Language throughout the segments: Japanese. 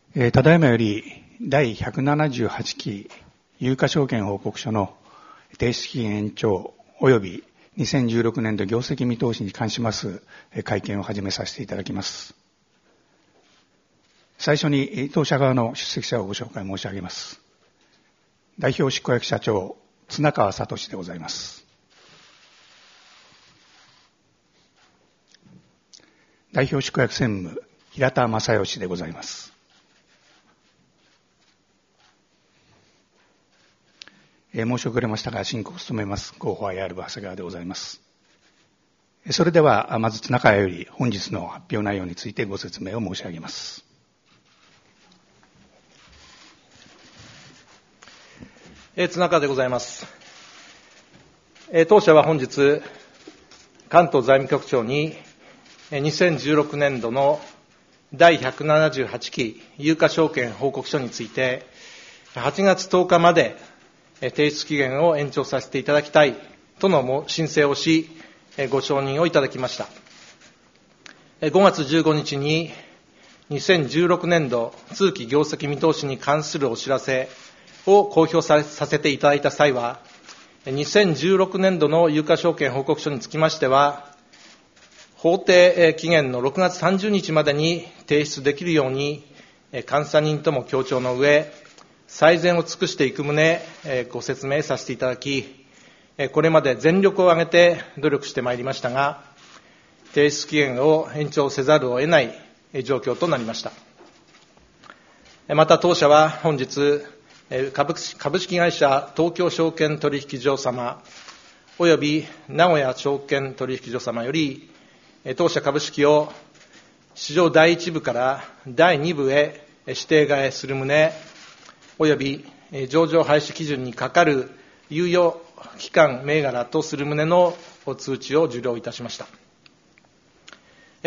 ただいまより第178期有価証券報告書の提出期限延長及び2016年度業績見通しに関します会見を始めさせていただきます。最初に当社側の出席者をご紹介申し上げます。代表執行役社長綱川聡でございます。代表執行役専務平田正義でございます。申し遅れましたが、進行を務めます広報 IR 部長谷川でございます。それではまず綱川より本日の発表内容についてご説明を申し上げます。 綱川でございます。当社は本日関東財務局長に2016年度の第178期有価証券報告書について8月10日まで提出期限を延長させていただきたいとの申請をし、ご承認をいただきました。5月15日に2016年度通期業績見通しに関するお知らせを公表させていただいた際は、2016年度の有価証券報告書につきましては、法定期限の6月30日までに提出できるように、監査人とも協調の上、最善を尽くしていく旨、ご説明させていただき、これまで全力を挙げて努力してまいりましたが、提出期限を延長せざるを得ない状況となりました。また当社は本日、株式会社東京証券取引所様および名古屋証券取引所様より、当社株式を市場第1部から第2部へ指定替えする旨、および上場廃止基準にかかる猶予期間銘柄とする旨の通知を受領いたしました。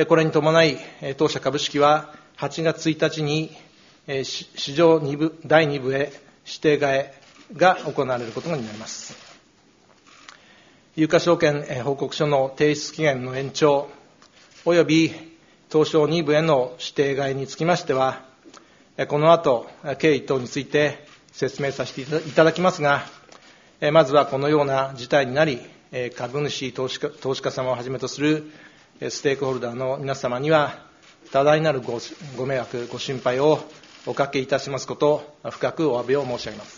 これに伴い、当社株式は8月1日に市場第2部へ指定替えが行われることになります。有価証券報告書の提出期限の延長および東証2部への指定替えにつきましては、この後経緯等について説明させていただきますが、まずはこのような事態になり、株主投資家様をはじめとするステークホルダーの皆様には多大なるご迷惑ご心配をおかけいたしますことを深くお詫びを申し上げます。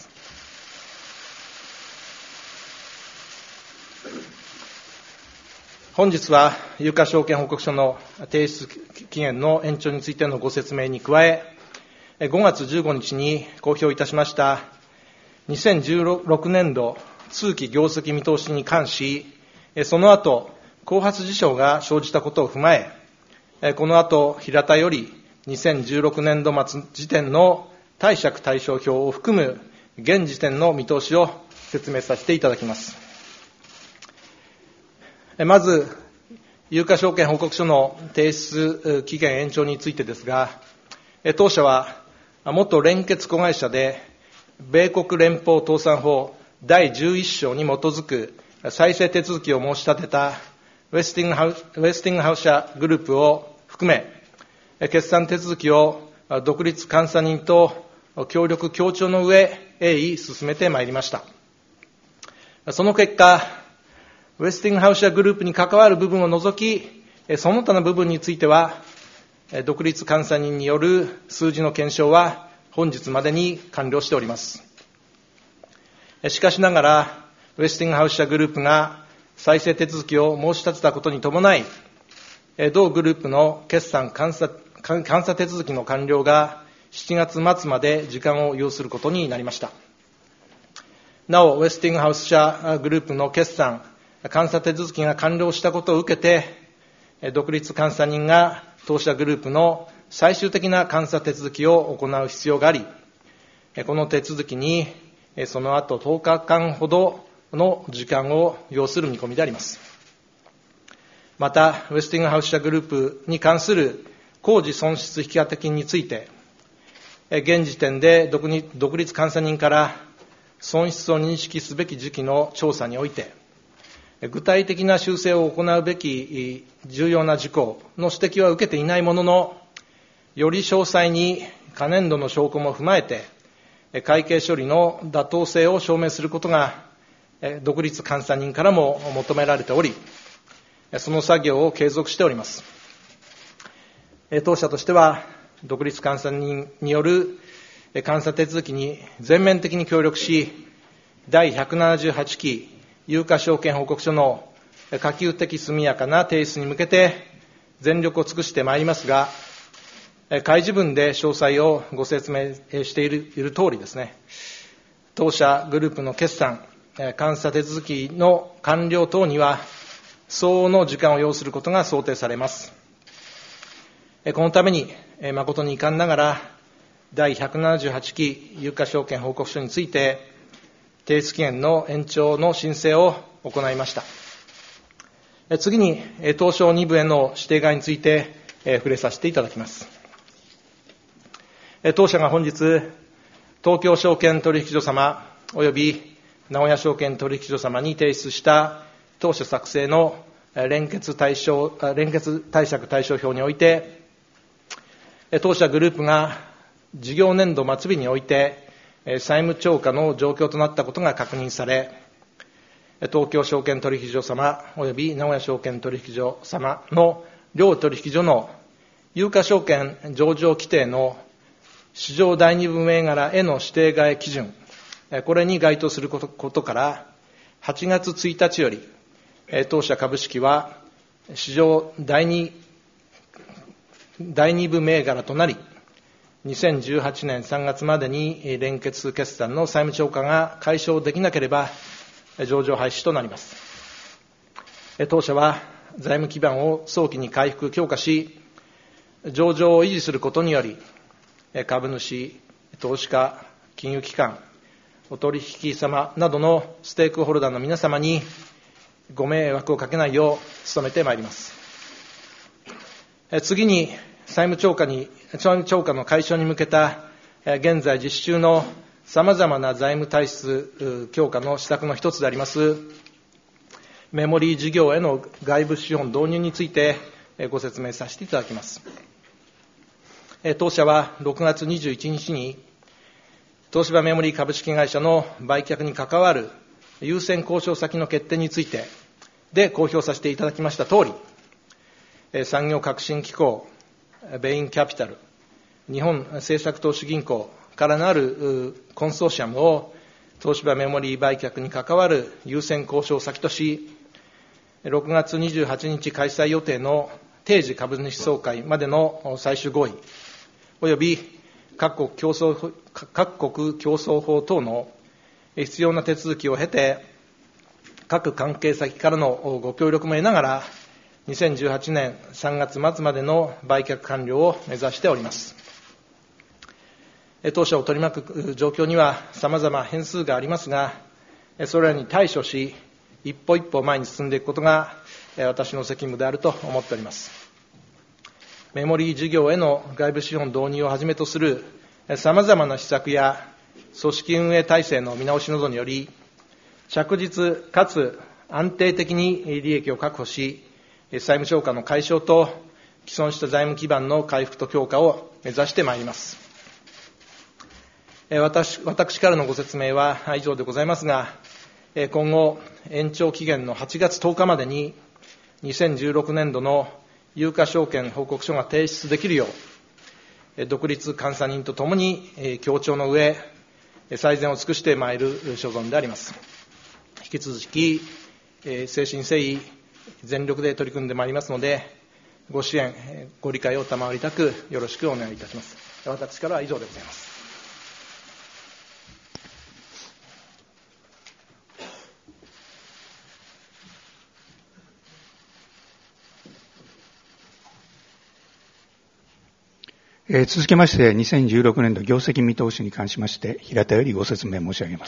本日は有価証券報告書の提出期限の延長についてのご説明に加え、5月15日に公表いたしました2016年度通期業績見通しに関し、その後後発事象が生じたことを踏まえ、この後平田より2016年度末時点の貸借対照表を含む現時点の見通しを説明させていただきます。まず有価証券報告書の提出期限延長についてですが、当社は元連結子会社で米国連邦倒産法第11条に基づく再生手続きを申し立てたウェスティングハウス社グループを含め、決算手続きを独立監査人と協力協調の上鋭意進めてまいりました。その結果、ウェスティングハウス社グループに関わる部分を除き、その他の部分については独立監査人による数字の検証は本日までに完了しております。しかしながら、ウェスティングハウス社グループが再生手続きを申し立てたことに伴い、同グループの決算監査手続きの完了が7月末まで時間を要することになりました。なお、ウェスティングハウス社グループの決算監査手続きが完了したことを受けて、独立監査人が当社グループの最終的な監査手続きを行う必要があり、この手続きにその後10日間ほどの時間を要する見込みであります。また、ウェスティングハウス社グループに関する工事損失引当金について、現時点で独立監査人から損失を認識すべき時期の調査において、具体的な修正を行うべき重要な事項の指摘は受けていないものの、より詳細に可年度の証拠も踏まえて、会計処理の妥当性を証明することが、独立監査人からも求められており、その作業を継続しております。当社としては、独立監査人による監査手続きに全面的に協力し、第178期有価証券報告書の可及的速やかな提出に向けて全力を尽くしてまいりますが、開示文で詳細をご説明している通りですね、当社グループの決算、監査手続きの完了等には相応の時間を要することが想定されます。このために誠に遺憾ながら第178期有価証券報告書について提出期限の延長の申請を行いました。次に東証2部への指定外について触れさせていただきます。当社が本日、東京証券取引所様および名古屋証券取引所様に提出した当社作成の連結貸借対照表において、当社グループが事業年度末日において債務超過の状況となったことが確認され、東京証券取引所様および名古屋証券取引所様の両取引所の有価証券上場規定の市場第二部銘柄への指定買い基準、これに該当することから、8月1日より、当社株式は市場第二部銘柄となり、2018年3月までに連結決算の債務超過が解消できなければ、上場廃止となります。当社は財務基盤を早期に回復強化し、上場を維持することにより、株主、投資家、金融機関、お取引様などのステークホルダーの皆様にご迷惑をかけないよう努めてまいります。次に、債務超過の解消に向けた現在実施中のさまざまな財務体質強化の施策の一つでありますメモリー事業への外部資本導入についてご説明させていただきます。当社は6月21日に東芝メモリー株式会社の売却に関わる優先交渉先の決定についてで公表させていただきましたとおり、産業革新機構、ベインキャピタル、日本政策投資銀行からなるコンソーシアムを東芝メモリー売却に関わる優先交渉先とし、6月28日開催予定の定時株主総会までの最終合意、および各国競争法等の必要な手続きを経て、各関係先からのご協力も得ながら、2018年3月末までの売却完了を目指しております。当社を取り巻く状況には様々変数がありますが、それらに対処し、一歩一歩前に進んでいくことが私の責務であると思っております。メモリー事業への外部資本導入をはじめとする様々な施策や組織運営体制の見直しなどにより、着実かつ安定的に利益を確保し、債務超過の解消と既存した財務基盤の回復と強化を目指してまいります。私からのご説明は以上でございますが、今後、延長期限の8月10日までに、2016年度の有価証券報告書が提出できるよう、独立監査人とともに協調の上、最善を尽くしてまいる所存であります。引き続き、誠心誠意、全力で取り組んでまいりますので、ご支援、ご理解を賜りたくよろしくお願いいたします。私からは以上でございます。 続きまして、2016年度業績見通しに関しまして、平田よりご説明申し上げます。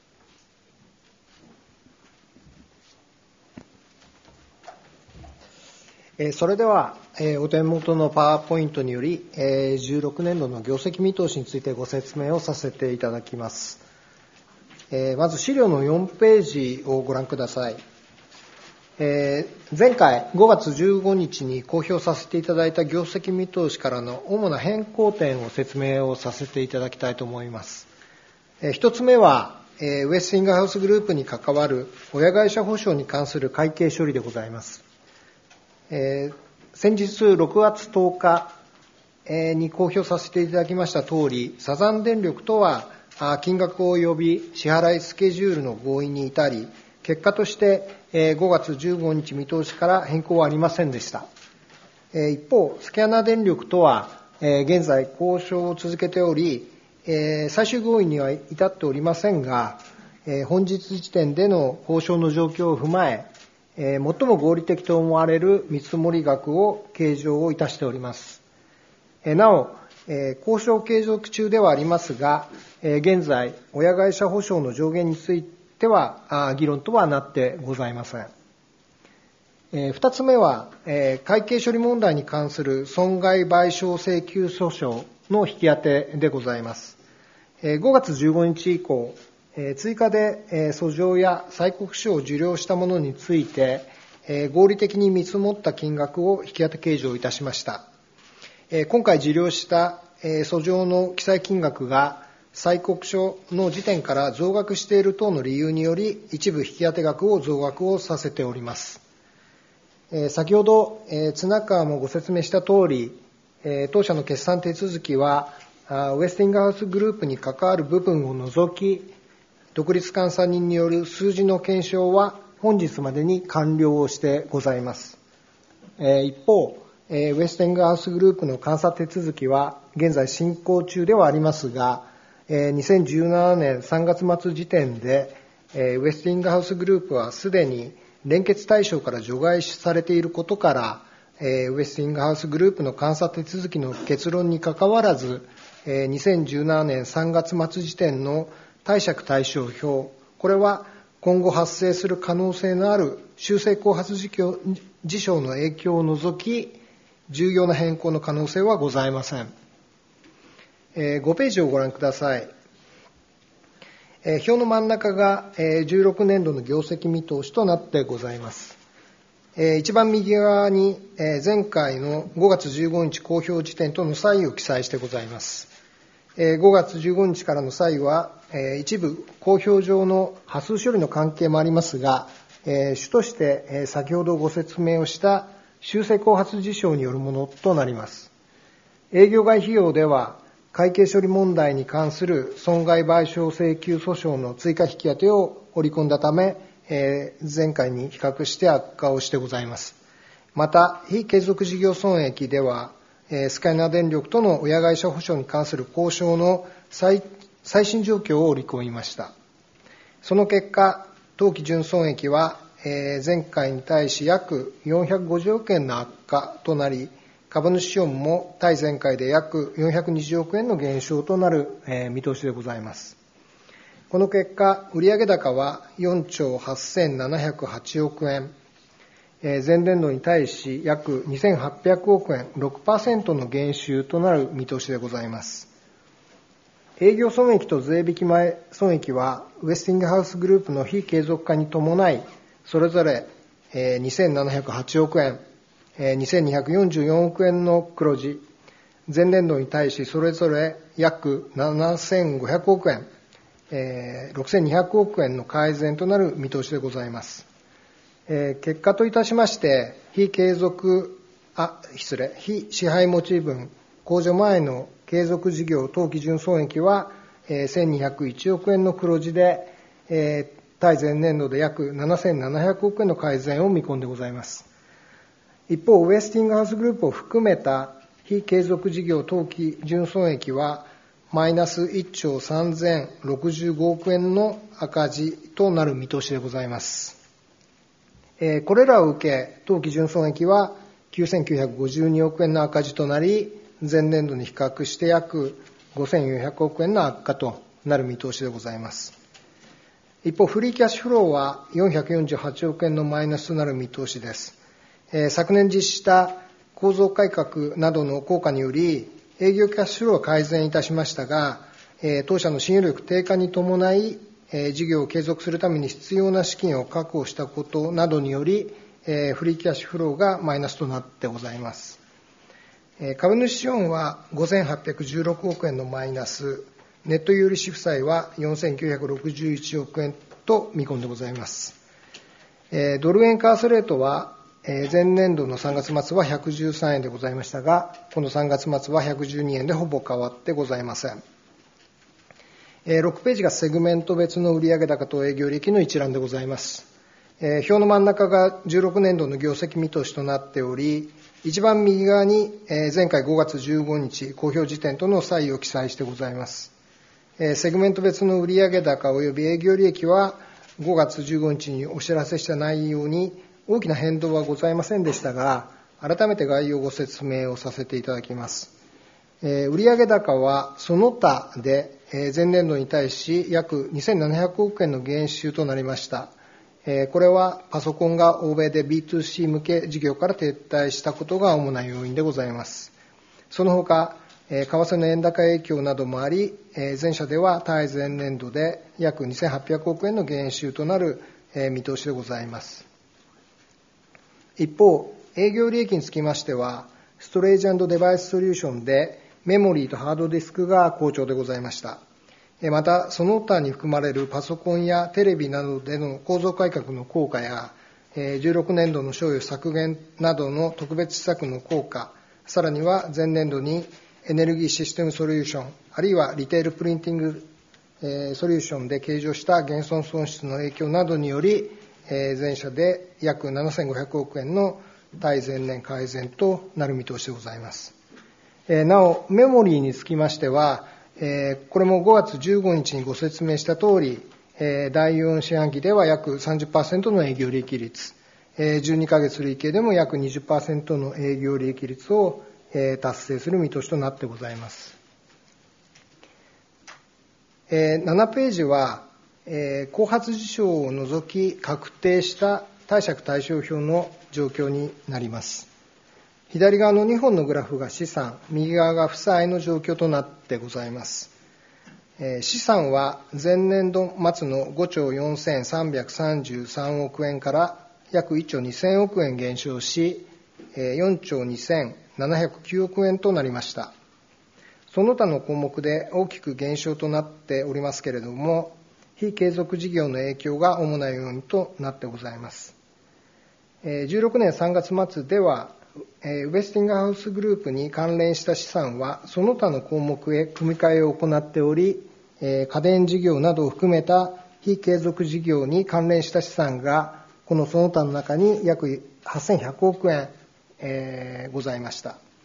それでは、お手元のパワーポイントにより、16年度の業績見通しについてご説明をさせていただきます。まず資料の4ページをご覧ください。 前回5月15日に公表させていただいた業績見通しからの主な変更点を説明をさせていただきたいと思います。一つ目は、ウェスティングハウスグループに関わる親会社保証に関する会計処理でございます。先日6月10日に公表させていただきました通り、サザン電力とは金額及び支払いスケジュールの合意に至り、結果として5月15日見通しから変更はありませんでした。一方、スキャナ電力とは現在交渉を続けており、最終合意には至っておりませんが、本日時点での交渉の状況を踏まえ、最も合理的と思われる見積もり額を計上をいたしております。なお、交渉継続中ではありますが、現在、親会社保証の上限については議論とはなってございません。二つ目は、会計処理問題に関する損害賠償請求訴訟の引き当てでございます。5月15日以降、追加で訴状や催告書を受領したものについて、合理的に見積もった金額を引き当て計上いたしました。今回受領した訴状の記載金額が催告書の時点から増額している等の理由により、一部引き当て額を増額をさせております。先ほど綱川もご説明した通り、当社の決算手続きはウェスティングハウスグループに関わる部分を除き、独立監査人による数字の検証は本日までに完了をしてございます。一方、ウェスティングハウスグループの監査手続きは現在進行中ではありますが、2017年3月末時点でウェスティングハウスグループはすでに連結対象から除外されていることから、ウェスティングハウスグループの監査手続きの結論にかかわらず、2017年3月末時点の貸借対照表、これは今後発生する可能性のある修正後発事象の影響を除き、重要な変更の可能性はございません。5ページをご覧ください。表の真ん中が16年度の業績見通しとなってございます。一番右側に前回の5月15日公表時点との差異を記載してございます。5月15日からの差異は一部公表上の波数処理の関係もありますが、主として先ほどご説明をした修正後発事象によるものとなります。営業外費用では会計処理問題に関する損害賠償請求訴訟の追加引き当てを織り込んだため、前回に比較して悪化をしてございます。また、非継続事業損益では、スカイナ電力との親会社保証に関する交渉の最新状況を織り込みました。その結果、当期純損益は、前回に対し約450億円の悪化となり、株主資本も対前回で約420億円の減少となる見通しでございます。この結果、売上高は4兆8708億円、前年度に対し約2800億円、6% の減収となる見通しでございます。営業損益と税引き前損益は、ウェスティングハウスグループの非継続化に伴い、それぞれ2708億円、2244億円の黒字、前年度に対しそれぞれ約7500億円、6200億円の改善となる見通しでございます。結果といたしまして、非支配持ち分控除前の継続事業当期純損益は1201億円の黒字で、対前年度で約7700億円の改善を見込んでございます。一方、ウェスティングハウスグループを含めた非継続事業当期純損益はマイナス1兆3065億円の赤字となる見通しでございます。これらを受け、当期純損益は9952億円の赤字となり、前年度に比較して約5400億円の悪化となる見通しでございます。一方、フリーキャッシュフローは448億円のマイナスとなる見通しです。昨年実施した構造改革などの効果により、営業キャッシュフローは改善いたしましたが、当社の信用力低下に伴い、事業を継続するために必要な資金を確保したことなどにより、 フリーキャッシュフローがマイナスとなってございます。株主資本は5816億円のマイナス、ネット有利子負債は4961億円と見込んでございます。ドル円為替レートは前年度の3月末は113円でございましたが、この3月末は112円でほぼ変わってございません。6ページがセグメント別の売上高と営業利益の一覧でございます。表の真ん中が16年度の業績見通しとなっており、一番右側に前回5月15日公表時点との差異を記載してございます。セグメント別の売上高及び営業利益は5月15日にお知らせした内容に大きな変動はございませんでしたが、改めて概要をご説明をさせていただきます。売上高はその他で前年度に対し約2700億円の減収となりました。これはパソコンが欧米で B2C 向け事業から撤退したことが主な要因でございます。その他、為替の円高影響などもあり、前者では対前年度で約2800億円の減収となる見通しでございます。一方、営業利益につきましては、ストレージ&デバイスソリューションでメモリーとハードディスクが好調でございました。また、その他に含まれるパソコンやテレビなどでの構造改革の効果や、16年度の賞与削減などの特別施策の効果、さらには前年度にエネルギーシステムソリューション、あるいはリテールプリンティングソリューションで計上した減損損失の影響などにより、前者で約7500億円の対前年改善となる見通しでございます。なお、メモリーにつきましては、これも5月15日にご説明したとおり、第4四半期では約 30% の営業利益率、12ヶ月累計でも約 20% の営業利益率を達成する見通しとなってございます。7ページは、後発事象を除き確定した貸借対照表の状況になります。左側の2本のグラフが資産、右側が負債の状況となってございます。資産は前年度末の5兆4333億円から約1兆2000億円減少し、4兆2709億円となりました。その他の項目で大きく減少となっておりますけれども、非継続事業の影響が主な要因となってございます。16年3月末では、ウェスティングハウスグループに関連した資産はその他の項目へ組み替えを行っており、家電事業などを含めた非継続事業に関連した資産がこのその他の中に約8100億円、ございました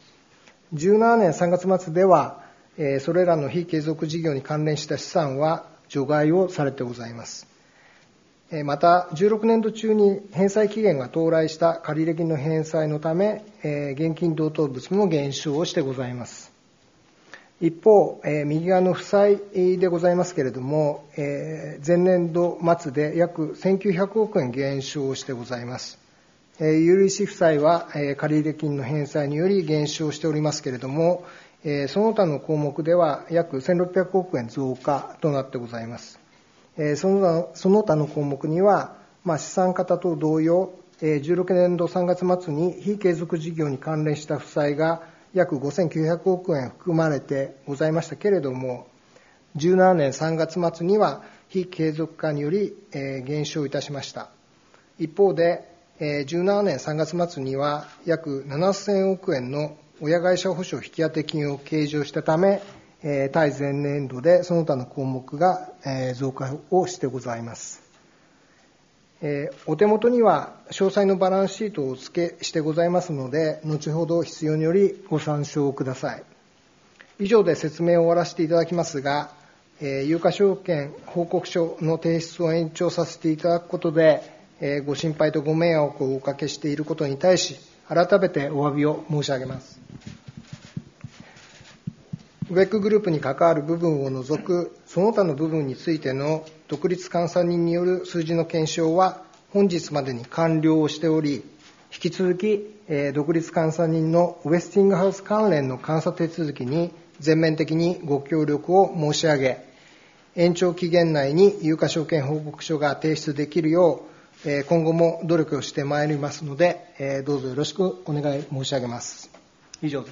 。17年3月末では、それらの非継続事業に関連した資産は除外をされてございます。また、16年度中に返済期限が到来した借入金の返済のため、現金同等物も減少をしてございます。一方、右側の負債でございますけれども、前年度末で約1900億円減少してございます。有利子負債は借入金の返済により減少しておりますけれども、その他の項目では約1600億円増加となってございます。その他の項目には、資産方と同様、16年度3月末に非継続事業に関連した負債が約5900億円含まれてございましたけれども、17年3月末には非継続化により減少いたしました。一方で、17年3月末には約7000億円の親会社保証引当金を計上したため、対前年度でその他の項目が増加をしてございます。お手元には詳細のバランスシートをお付けしてございますので、後ほど必要によりご参照ください。以上で説明を終わらせていただきますが、有価証券報告書の提出を延長させていただくことで、ご心配とご迷惑をおかけしていることに対し、改めてお詫びを申し上げます。ウェックグループに関わる部分を除くその他の部分についての独立監査人による数字の検証は本日までに完了をしており、引き続き独立監査人のウェスティングハウス関連の監査手続きに全面的にご協力を申し上げ、延長期限内に有価証券報告書が提出できるよう今後も努力をしてまいりますので、どうぞよろしくお願い申し上げます。以上です。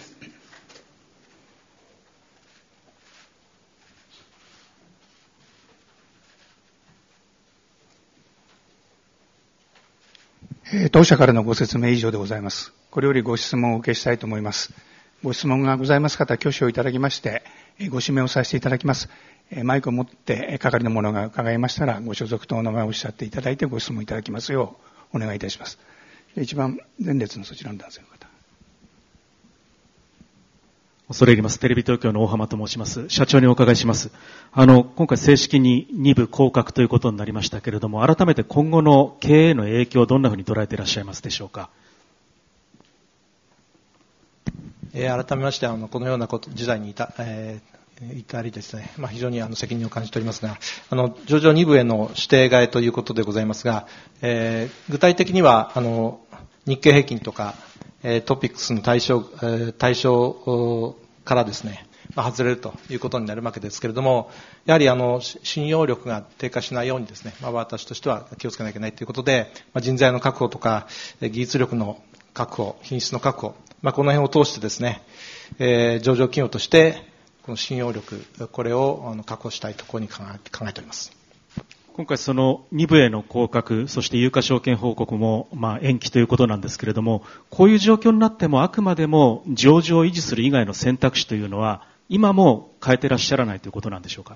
当社からのご説明以上でございます。これよりご質問をお受けしたいと思います。ご質問がございます方、挙手をいただきまして、ご指名をさせていただきます。マイクを持って係の者が伺いましたら、ご所属とお名前をおっしゃっていただいてご質問いただきますようお願いいたします。一番前列のそちらの男性の方。 恐れ入ります。テレビ東京の大浜と申します。社長にお伺いします。今回正式に2部降格ということになりましたけれども、改めて今後の経営への影響をどんなふうに捉えていらっしゃいますでしょうか。 改めまして、このような時代に至りですね、非常に責任を感じておりますが、上場2部への指定替えということでございますが、具体的には、日経平均とか、トピックスの対象からですね、外れるということになるわけですけれども、やはり信用力が低下しないようにですね、私としては気をつけなきゃいけないということで、人材の確保とか、技術力の確保、品質の確保、この辺を通してですね、上場企業としてこの信用力、これを確保したいところに考えております。 今回その2部への降格、そして有価証券報告も延期ということなんですけれども、こういう状況になってもあくまでも上場を維持する以外の選択肢というのは今も変えてらっしゃらないということなんでしょうか。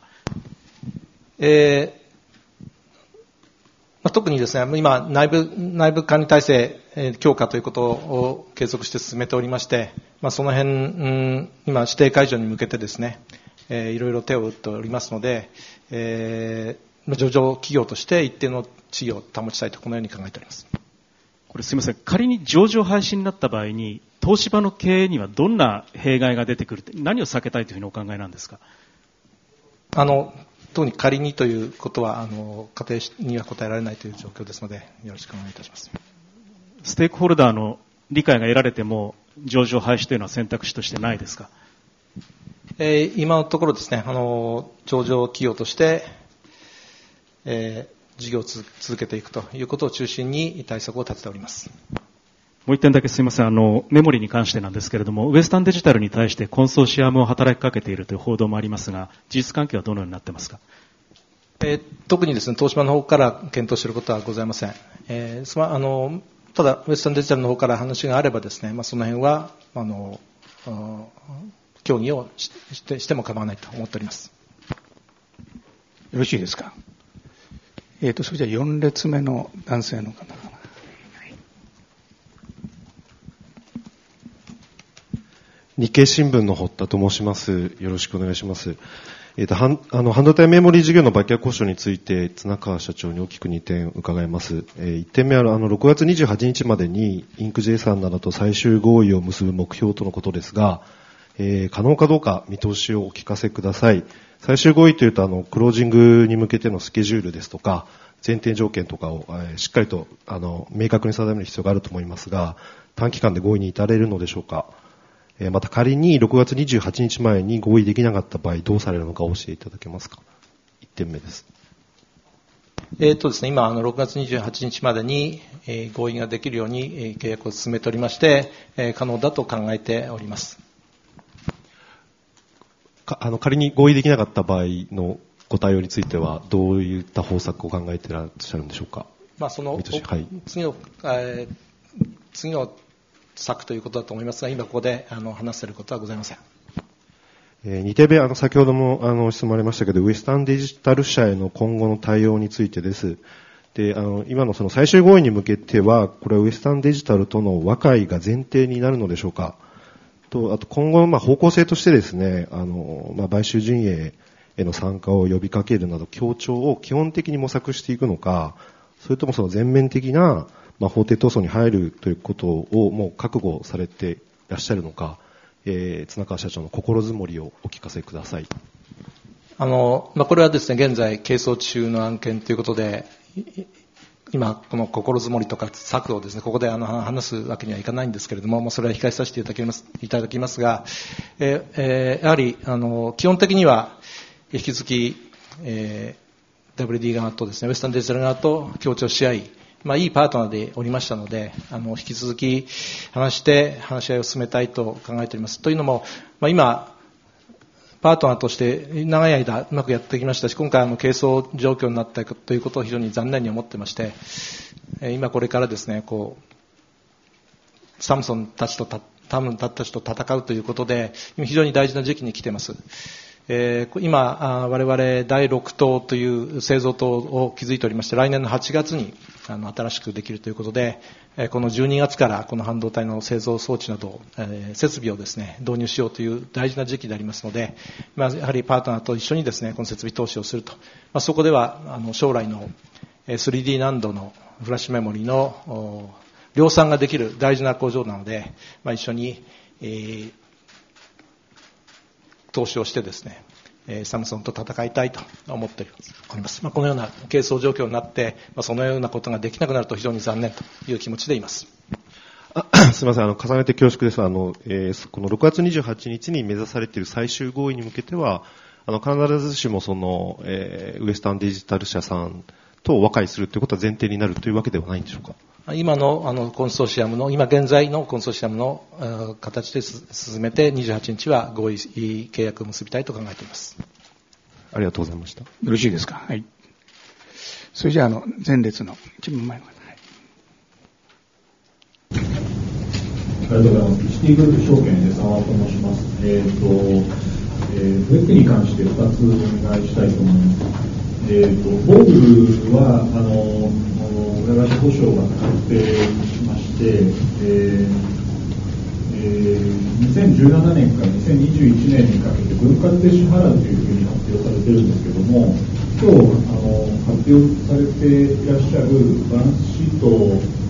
特にですね、今内部管理体制強化ということを継続して進めておりまして、その辺、今指定解除に向けてですね、いろいろ手を打っておりますので、上場企業として一定の地位を保ちたいとこのように考えております。 これすみません、仮に上場廃止になった場合に東芝の経営にはどんな弊害が出てくるって、何を避けたいというふうにお考えなんですか。 特に仮にということは仮定には答えられないという状況ですので、よろしくお願いいたします。 ステークホルダーの理解が得られても上場廃止というのは選択肢としてないですか。 今のところですね、上場企業として、事業を続けていくということを中心に対策を立てております。 もう一点だけすみません、メモリに関してなんですけれども、ウエスタンデジタルに対してコンソーシアムを働きかけているという報道もありますが、事実関係はどのようになっていますか。 特にですね、東芝の方から検討していることはございません。ただ、ウエスタンデジタルの方から話があればですね、その辺は協議をしても構わないと思っております。 よろしいですか。それじゃあ4列目の男性の方かな。 日経新聞の堀田と申します。よろしくお願いします。半導体メモリー事業の売却交渉について綱川社長に大きく2点伺います。1点目は6月28日までにインク J さんなどと最終合意を結ぶ目標とのことですが、可能かどうか見通しをお聞かせください。最終合意というとクロージングに向けてのスケジュールですとか前提条件とかをしっかりと明確に定める必要があると思いますが、短期間で合意に至れるのでしょうか。また仮に6月28日前に合意できなかった場合どうされるのか教えていただけますか。1点目です。 ですね、今6月28日までに合意ができるように契約を進めておりまして、可能だと考えております。 仮に合意できなかった場合のご対応についてはどういった方策を考えていらっしゃるんでしょうか。 その次の策ということだと思いますが、今ここで話せることはございません。 2点目、先ほども質問ありましたけど、ウエスタンデジタル社への今後の対応についてです。で、今のその最終合意に向けては、これはウエスタンデジタルとの和解が前提になるのでしょうか。あと今後の方向性としてですね、買収陣営への参加を呼びかけるなど協調を基本的に模索していくのか、それともその全面的な法廷闘争に入るということをもう覚悟されていらっしゃるのか、綱川社長の心づもりをお聞かせください。 これはですね、現在係争中の案件ということで、今この心づもりとか策をですね、ここで話すわけにはいかないんですけれども、それは控えさせていただきますが、やはり基本的には引き続き、WD 側とですね、ウエスタンデジタル側と協調し合い、 いいパートナーでおりましたので、引き続き話し合いを進めたいと考えております。というのも、今、パートナーとして長い間うまくやってきましたし、今回軽装状況になったということを非常に残念に思ってまして、今これからですね、サムソンたちと戦うということで、非常に大事な時期に来ています。今、我々第6棟という製造棟を築いておりまして、来年の8月に新しくできるということで、この12月からこの半導体の製造装置など、設備をですね、導入しようという大事な時期でありますので、やはりパートナーと一緒にですね、この設備投資をすると。そこでは、将来の 3D 難度のフラッシュメモリの量産ができる大事な工場なので、一緒に、投資をしてですね、サムソンと戦いたいと思っております。このような軽装状況になって、そのようなことができなくなると非常に残念という気持ちでいます。 すみません、重ねて恐縮です。この6月28日に目指されている最終合意に向けては、必ずしもその、ウエスタンデジタル社さんと和解するということは前提になるというわけではないんでしょうか。 今のコンソーシアムの、今現在のコンソーシアムの形で進めて、28日は合意契約を結びたいと考えています。 ありがとうございました。よろしいですか。はい。それじゃあ、前列の一番前の方。 ありがとうございます。シティグループ証券で澤と申します。ウェックに関して2つお願いしたいと思います。ボーグルは親会社保証が確定しまして、2017年から2021年にかけて分割で支払うというふうに発表されているんですけども、今日発表されていらっしゃるバランスシート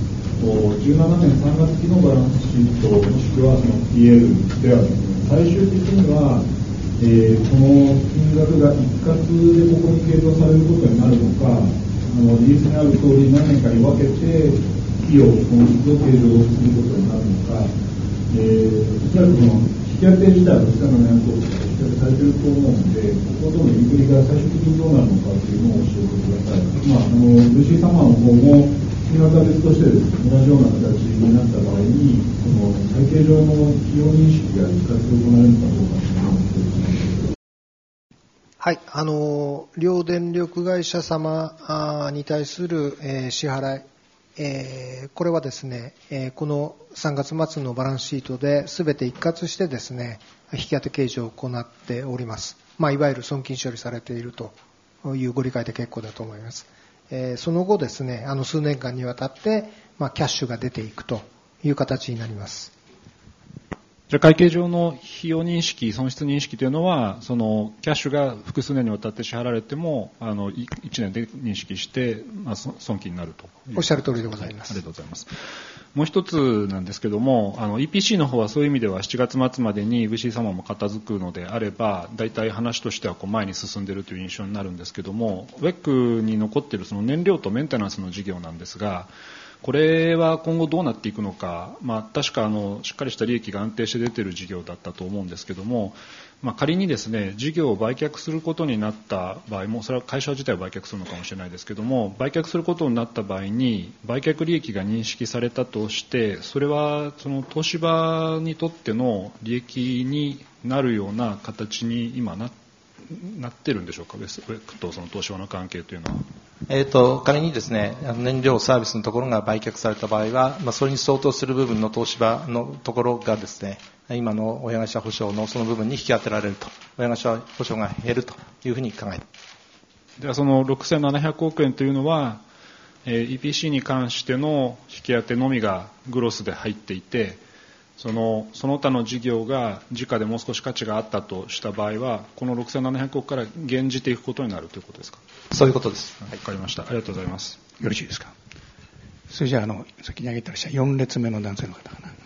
17年3月期のバランスシートもしくはその PL ではですね、最終的には、この金額が一括でここに計上されることになるのか、リリースにある通り何年かに分けて費用本数を計上することになるのか、おそらくその引き当て自体は2700億引き当てされていると思うので、こことのゆくりが最終的にどうなるのかというのを教えてください。ルーシー様の方も金額は別としてですね、同じような形になった場合に、その会計上の費用認識が一括で行われるのかどうかというのを教えてください。 はい、両電力会社様に対する支払い、これはですね、この3月末のバランスシートで全て一括してですね、引き当て計上を行っております。いわゆる損金処理されているというご理解で結構だと思います。その後ですね、数年間にわたって、キャッシュが出ていくという形になります。 じゃあ会計上の費用認識、損失認識というのは、そのキャッシュが複数年にわたって支払われても、1年で認識して、損金になると。 おっしゃる通りでございます。 ありがとうございます。もう一つなんですけども、EPC の方はそういう意味では7月末までに VC 様も片付くのであれば、大体話としては前に進んでいるという印象になるんですけども、WEC に残っているその燃料とメンテナンスの事業なんですが、これは今後どうなっていくのか、確かしっかりした利益が安定して出ている事業だったと思うんですけども、仮にですね、事業を売却することになった場合も、それは会社自体を売却するのかもしれないですけども、売却することになった場合に、売却利益が認識されたとして、それはその東芝にとっての利益になるような形に今なってるんでしょうか、WECとその東芝の関係というのは。 仮にですね、燃料サービスのところが売却された場合は、それに相当する部分の東芝のところがですね、今の親会社保証のその部分に引き当てられると、親会社保証が減るというふうに考えて。 ではその6700億円というのは、EPC に関しての引き当てのみがグロスで入っていて、その他の事業が時価でもう少し価値があったとした場合は、この6700億から減じていくことになるということですか。 そういうことです。 わかりました。ありがとうございます。 よろしいですか。それじゃあ、先に挙げてらっしゃる4列目の男性の方かな。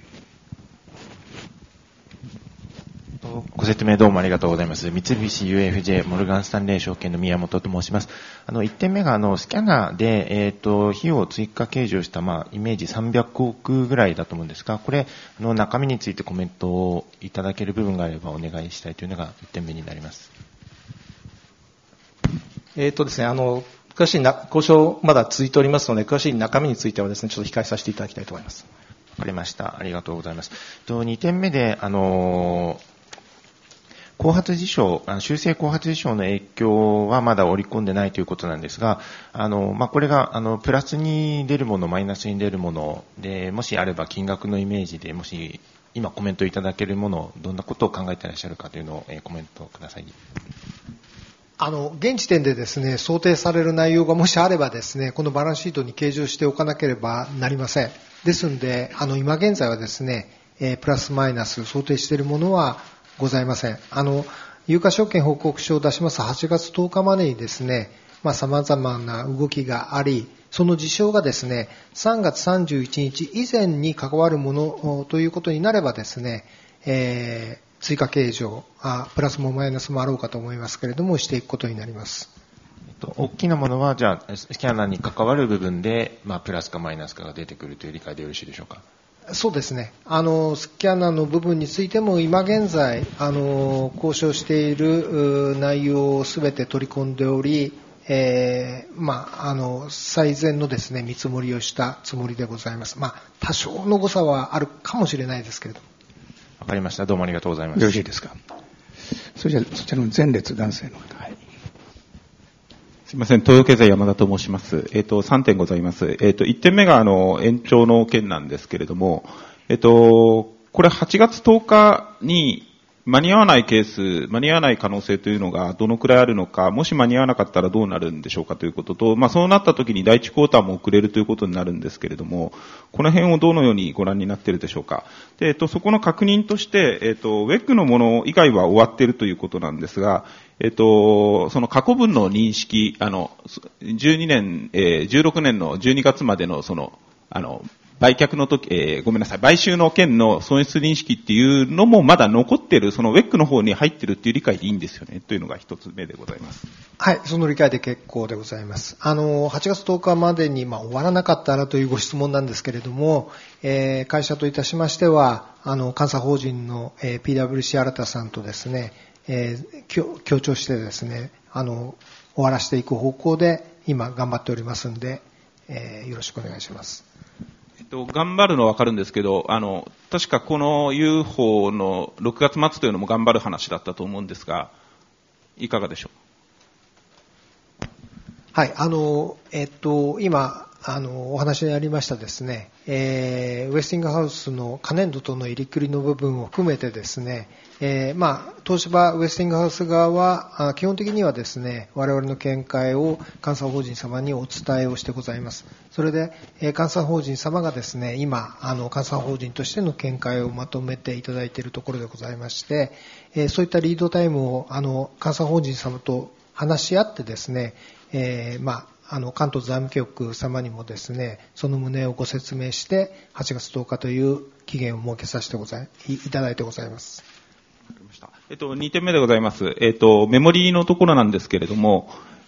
ご説明どうもありがとうございます。三菱 UFJ モルガンスタンレー証券の宮本と申します。1点目がスキャナーで、費用を追加計上した、イメージ300億ぐらいだと思うんですが、これ中身についてコメントをいただける部分があればお願いしたいというのが1点目になります。 ですね、 詳しい交渉まだ続いておりますので、詳しい中身についてはですね、ちょっと控えさせていただきたいと思います。 わかりました。ありがとうございます。2点目で、後発事象、修正後発事象の影響はまだ織り込んでないということなんですが、これが、プラスに出るもの、マイナスに出るもので、もしあれば金額のイメージで、もし今コメントいただけるもの、どんなことを考えていらっしゃるかというのを、コメントください。 現時点でですね、想定される内容がもしあればですね、このバランスシートに計上しておかなければなりません。ですので、今現在はですね、プラスマイナス想定しているものはございません。有価証券報告書を出します8月10日までにですね、様々な動きがあり、その事象がですね、3月31日以前に関わるものということになればですね、追加計上、プラスもマイナスもあろうかと思いますけれども、していくことになります。 大きなものは、じゃあ、スキャナーに関わる部分で、プラスかマイナスかが出てくるという理解でよろしいでしょうか。 そうですね。スキャナーの部分についても、今現在、交渉している内容をすべて取り込んでおり、最善のですね、見積もりをしたつもりでございます。多少の誤差はあるかもしれないですけれども。 わかりました。どうもありがとうございます。 よろしいですか。それじゃあ、そちらの前列男性の方。はい。 すみません、東洋経済山田と申します。3点ございます。1点目が延長の件なんですけれども、これ8月10日に間に合わないケース、間に合わない可能性というのがどのくらいあるのか、もし間に合わなかったらどうなるんでしょうかということと、そうなった時に第1クォーターも遅れるということになるんですけれども、この辺をどのようにご覧になっているでしょうか。で、そこの確認として、ウェックのもの以外は終わっているということなんですが、その過去分の認識、12年、16年の12月までの売却の時、買収の件の損失認識っていうのもまだ残ってる、そのウェックの方に入ってるっていう理解でいいんですよね、というのが一つ目でございます。 はい、その理解で結構でございます。8月10日までに、終わらなかったらというご質問なんですけれども、会社といたしましては、監査法人の、PWC 新田さんとですね、協調してですね、終わらせていく方向で今頑張っておりますので、よろしくお願いします。 頑張るのは分かるんですけど、確かこの UFO の6月末というのも頑張る話だったと思うんですが、いかがでしょう。 はい、今、お話にありましたですね、ウェスティングハウスの可燃度との入りくりの部分を含めてですね、東芝ウェスティングハウス側は基本的にはですね、我々の見解を監査法人様にお伝えをしてございます。それで、監査法人様がですね、今監査法人としての見解をまとめていただいているところでございまして、そういったリードタイムを監査法人様と話し合ってですね、関東財務局様にもですね、その旨をご説明して8月10日という期限を設けさせていただいてございます。 2点目でございます。メモリーのところなんですけれども、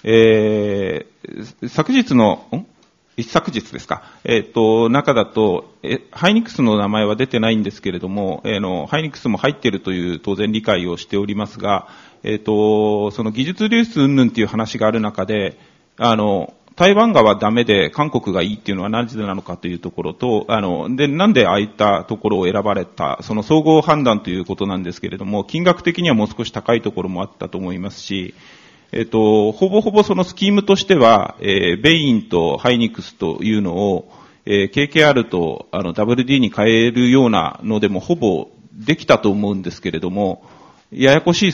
一昨日ですか。中だと、ハイニックスの名前は出てないんですけれども、ハイニックスも入っているという当然理解をしておりますが、その技術流出云々っていう話がある中で、台湾側はダメで韓国がいいっていうのはなぜなのかというところと、で、なんでああいったところを選ばれた、その総合判断ということなんですけれども、金額的にはもう少し高いところもあったと思いますし、ほぼほぼそのスキームとしては、ベインとハイニックスというのを、KKR とWD に変えるようなのでもほぼできたと思うんですけれども、ややこしい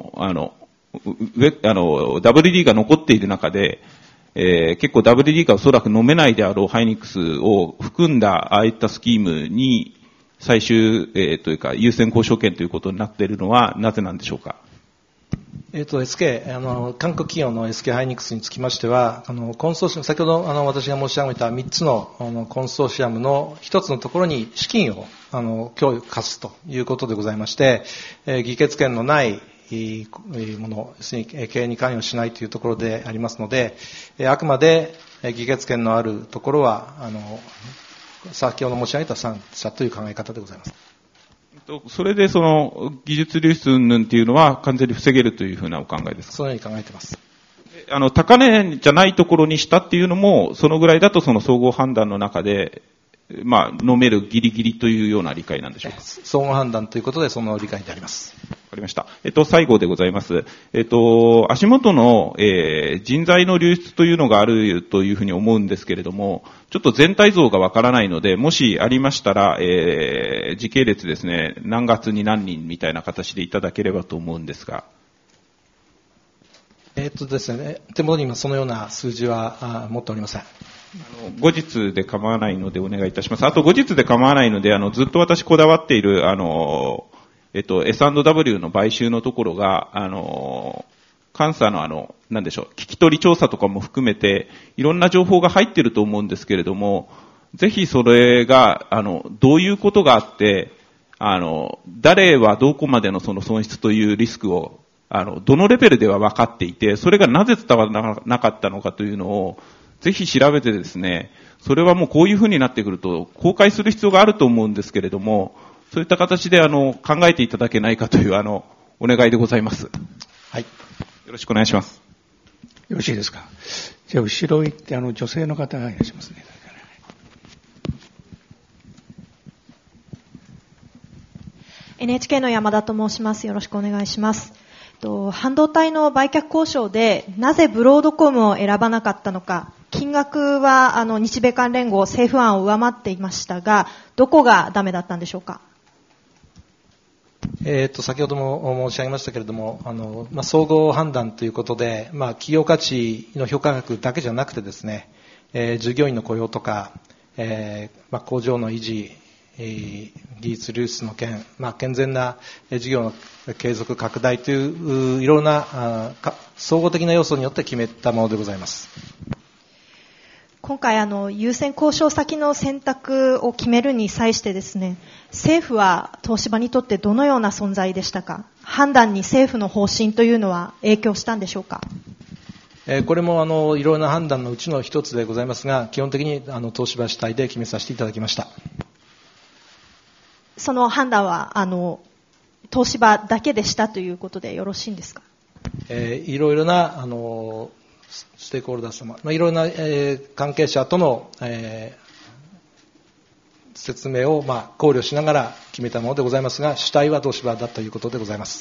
WD が残っている中で、結構 WD がおそらく飲めないであろうハイニックスを含んだああいったスキームに最終、というか優先交渉権ということになっているのはなぜなんでしょうか。 SK、韓国企業の SK ハイニックスにつきましては、コンソーシアム、先ほど私が申し上げた3つのコンソーシアムの1つのところに資金を供与貸すということでございまして、議決権のないもの、要するに経営に関与しないというところでありますので、あくまで議決権のあるところは、先ほど申し上げた3社という考え方でございます。 それでその技術流出云々っていうのは完全に防げるというふうなお考えですか。 そのように考えています。 高値じゃないところにしたっていうのも、そのぐらいだとその総合判断の中で、飲めるギリギリというような理解なんでしょうか。 総合判断ということで、その理解であります。 わかりました。最後でございます。足元の、人材の流出というのがあるというふうに思うんですけれども、ちょっと全体像がわからないので、もしありましたら、時系列ですね、何月に何人みたいな形でいただければと思うんですが。 ですね、手元に今そのような数字は持っておりません。 後日で構わないのでお願いいたします。あと後日で構わないので、ずっと私こだわっている、S&W の買収のところが、監査のなんでしょう、聞き取り調査とかも含めて、いろんな情報が入っていると思うんですけれども、ぜひそれが、どういうことがあって、誰はどこまでのその損失というリスクを、どのレベルでは分かっていて、それがなぜ伝わらなかったのかというのを、ぜひ調べてですね、それはもうこういうふうになってくると、公開する必要があると思うんですけれども、そういった形で考えていただけないかというお願いでございます。 はい。 よろしくお願いします。 よろしいですか。じゃあ後ろ行って女性の方がいらっしゃいますね。 NHK の山田と申します。よろしくお願いします。半導体の売却交渉でなぜブロードコムを選ばなかったのか、金額は日米韓連合政府案を上回っていましたが、どこがダメだったんでしょうか。 先ほども申し上げましたけれども、総合判断ということで、企業価値の評価額だけじゃなくてですね、従業員の雇用とか、工場の維持、技術流出の件、健全な事業の継続拡大といういろんな総合的な要素によって決めたものでございます。 今回優先交渉先の選択を決めるに際してですね、政府は東芝にとってどのような存在でしたか。判断に政府の方針というのは影響したんでしょうか。 これもいろいろな判断のうちの一つでございますが、基本的に東芝主体で決めさせていただきました。 その判断は東芝だけでしたということでよろしいんですか。 いろいろなステークホルダー様、いろいろな、関係者との、説明を、考慮しながら決めたものでございますが、主体は東芝だということでございます。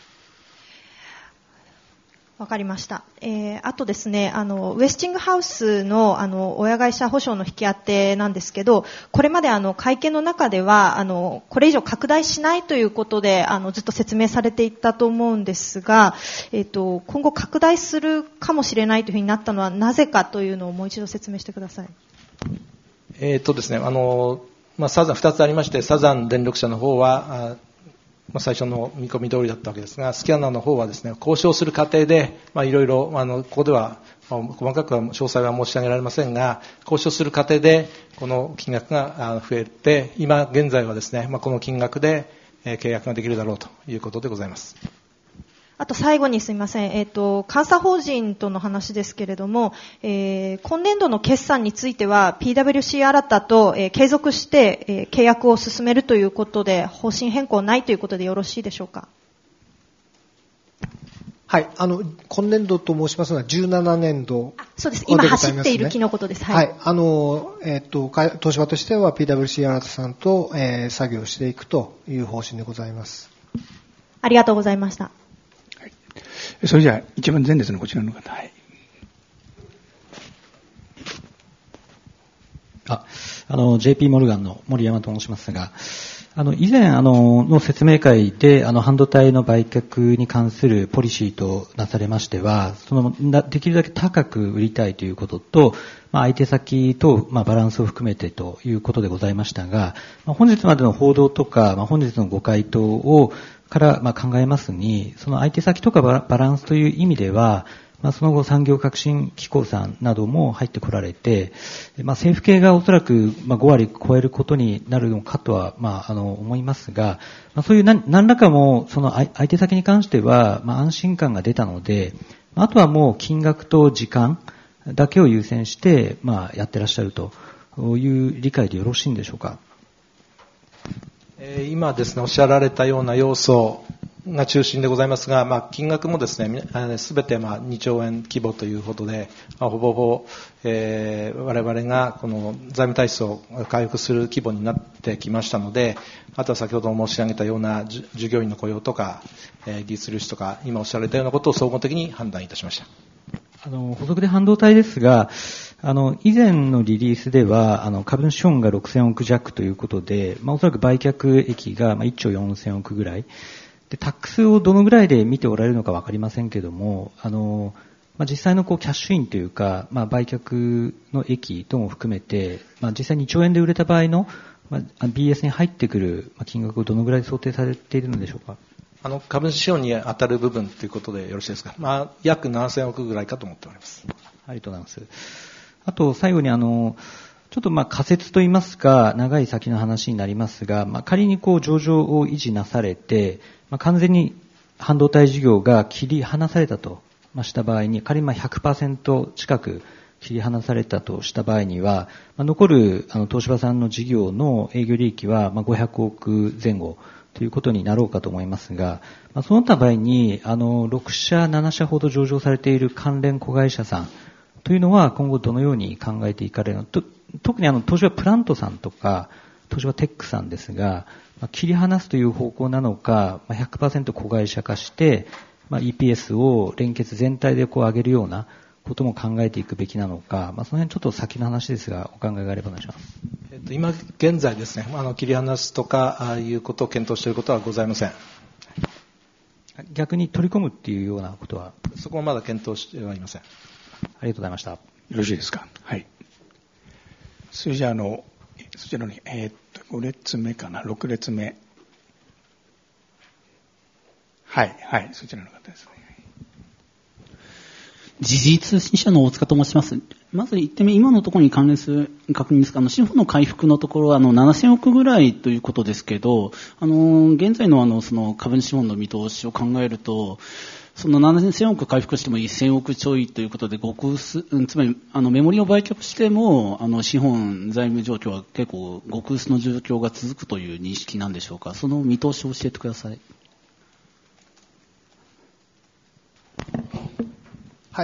わかりました。あとですね、ウェスティングハウスの親会社保証の引き当てなんですけど、これまで会見の中ではこれ以上拡大しないということでずっと説明されていたと思うんですが、今後拡大するかもしれないというふうになったのはなぜかというのをもう一度説明してください。 ですね、サザン2つありまして、サザン電力社の方は最初の見込み通りだったわけですが、スキャナーの方はですね、交渉する過程で、いろいろ、ここでは、細かくは詳細は申し上げられませんが、交渉する過程で、この金額が増えて、今現在はですね、この金額で契約ができるだろうということでございます。 あと最後にすみません、監査法人との話ですけれども、今年度の決算については PwC 新たと、継続して、契約を進めるということで方針変更ないということでよろしいでしょうか。 はい、今年度と申しますのは17年度、 そうです。今走っている期のことです。はい。 東芝としては PwC 新たさんと、作業していくという方針でございます。 ありがとうございました。 それじゃあ一番前列のこちらの方。はい。 JP モルガンの森山と申しますが、以前の説明会で半導体の売却に関するポリシーとなされましては、できるだけ高く売りたいということと、相手先とバランスを含めてということでございましたが、本日までの報道とか本日のご回答から考えますに、その相手先とかバランスという意味では、その後産業革新機構さんなども入ってこられて、政府系がおそらく5割超えることになるのかとは思いますが、そういう何らかもその相手先に関しては安心感が出たので、あとはもう金額と時間だけを優先してやってらっしゃるという理解でよろしいんでしょうか。 今ですね、おっしゃられたような要素が中心でございますが、金額もですね、すべて2兆円規模ということで、ほぼほぼ、我々がこの財務体質を回復する規模になってきましたので、あとは先ほど申し上げたような従業員の雇用とか、技術流出とか、今おっしゃられたようなことを総合的に判断いたしました。 補足で半導体ですが、以前のリリースでは、株主資本が6000億弱ということで、おそらく売却益が1兆4000億ぐらい。で、タックスをどのぐらいで見ておられるのかわかりませんけども、実際のキャッシュインというか、売却の益等も含めて、実際2兆円で売れた場合の、BS に入ってくる金額をどのぐらい想定されているのでしょうか。 株主資本に当たる部分ということでよろしいですか。約7000億ぐらいかと思っております。 ありがとうございます。あと、最後にちょっと仮説といいますか、長い先の話になりますが、仮に上場を維持なされて、完全に半導体事業が切り離されたとした場合に、仮に100% 近く切り離されたとした場合には、残る東芝さんの事業の営業利益は500億前後ということになろうかと思いますが、そうなった場合に、6社、7社ほど上場されている関連子会社さんというのは今後どのように考えていかれるのか、特に東芝プラントさんとか、東芝テックさんですが、切り離すという方向なのか、100% 子会社化して、EPS を連結全体で上げるようなことも考えていくべきなのか、その辺ちょっと先の話ですが、お考えがあればお願いします。 今現在ですね、切り離すとかいうことを検討していることはございません。 逆に取り込むっていうようなことは、 そこはまだ検討してはいません。 ありがとうございました。よろしいですか。はい。それじゃあそちらに5列目かな、6列目。はい、そちらの方ですね。 時事通信社の大塚と申します。まず1点目、今のところに関連する確認ですが、資本の回復のところは7000億ぐらいということですけど、現在のその株主資本の見通しを考えると、その7000億回復しても1000億ちょいということで、極薄、つまりメモリを売却しても資本財務状況は結構極薄の状況が続くという認識なんでしょうか。その見通しを教えてください。 はい、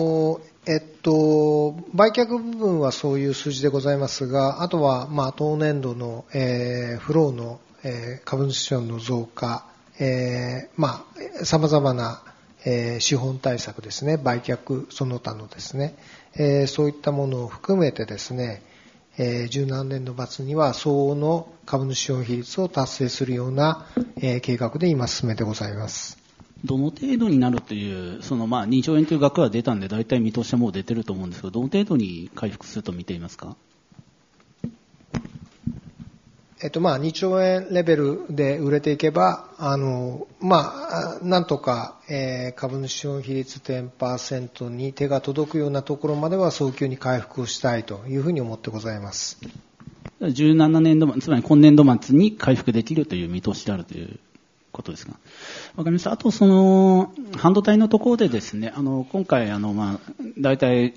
売却部分はそういう数字でございますが、あとは当年度のフローの株主資本の増加、様々な資本対策ですね、売却その他のですね、そういったものを含めてですね、17年度末には相応の株主資本比率を達成するような計画で今進めてございます。 どの程度になるという、2兆円という額は出たんで、大体見通しはもう出てると思うんですけど、どの程度に回復すると見ていますか。 2兆円レベルで売れていけば、なんとか、株主資本比率 10% に手が届くようなところまでは早急に回復をしたいというふうに思ってございます。 17年度末、つまり今年度末に回復できるという見通しであるということですか。わかりました。あと、半導体のところでですね、今回、大体、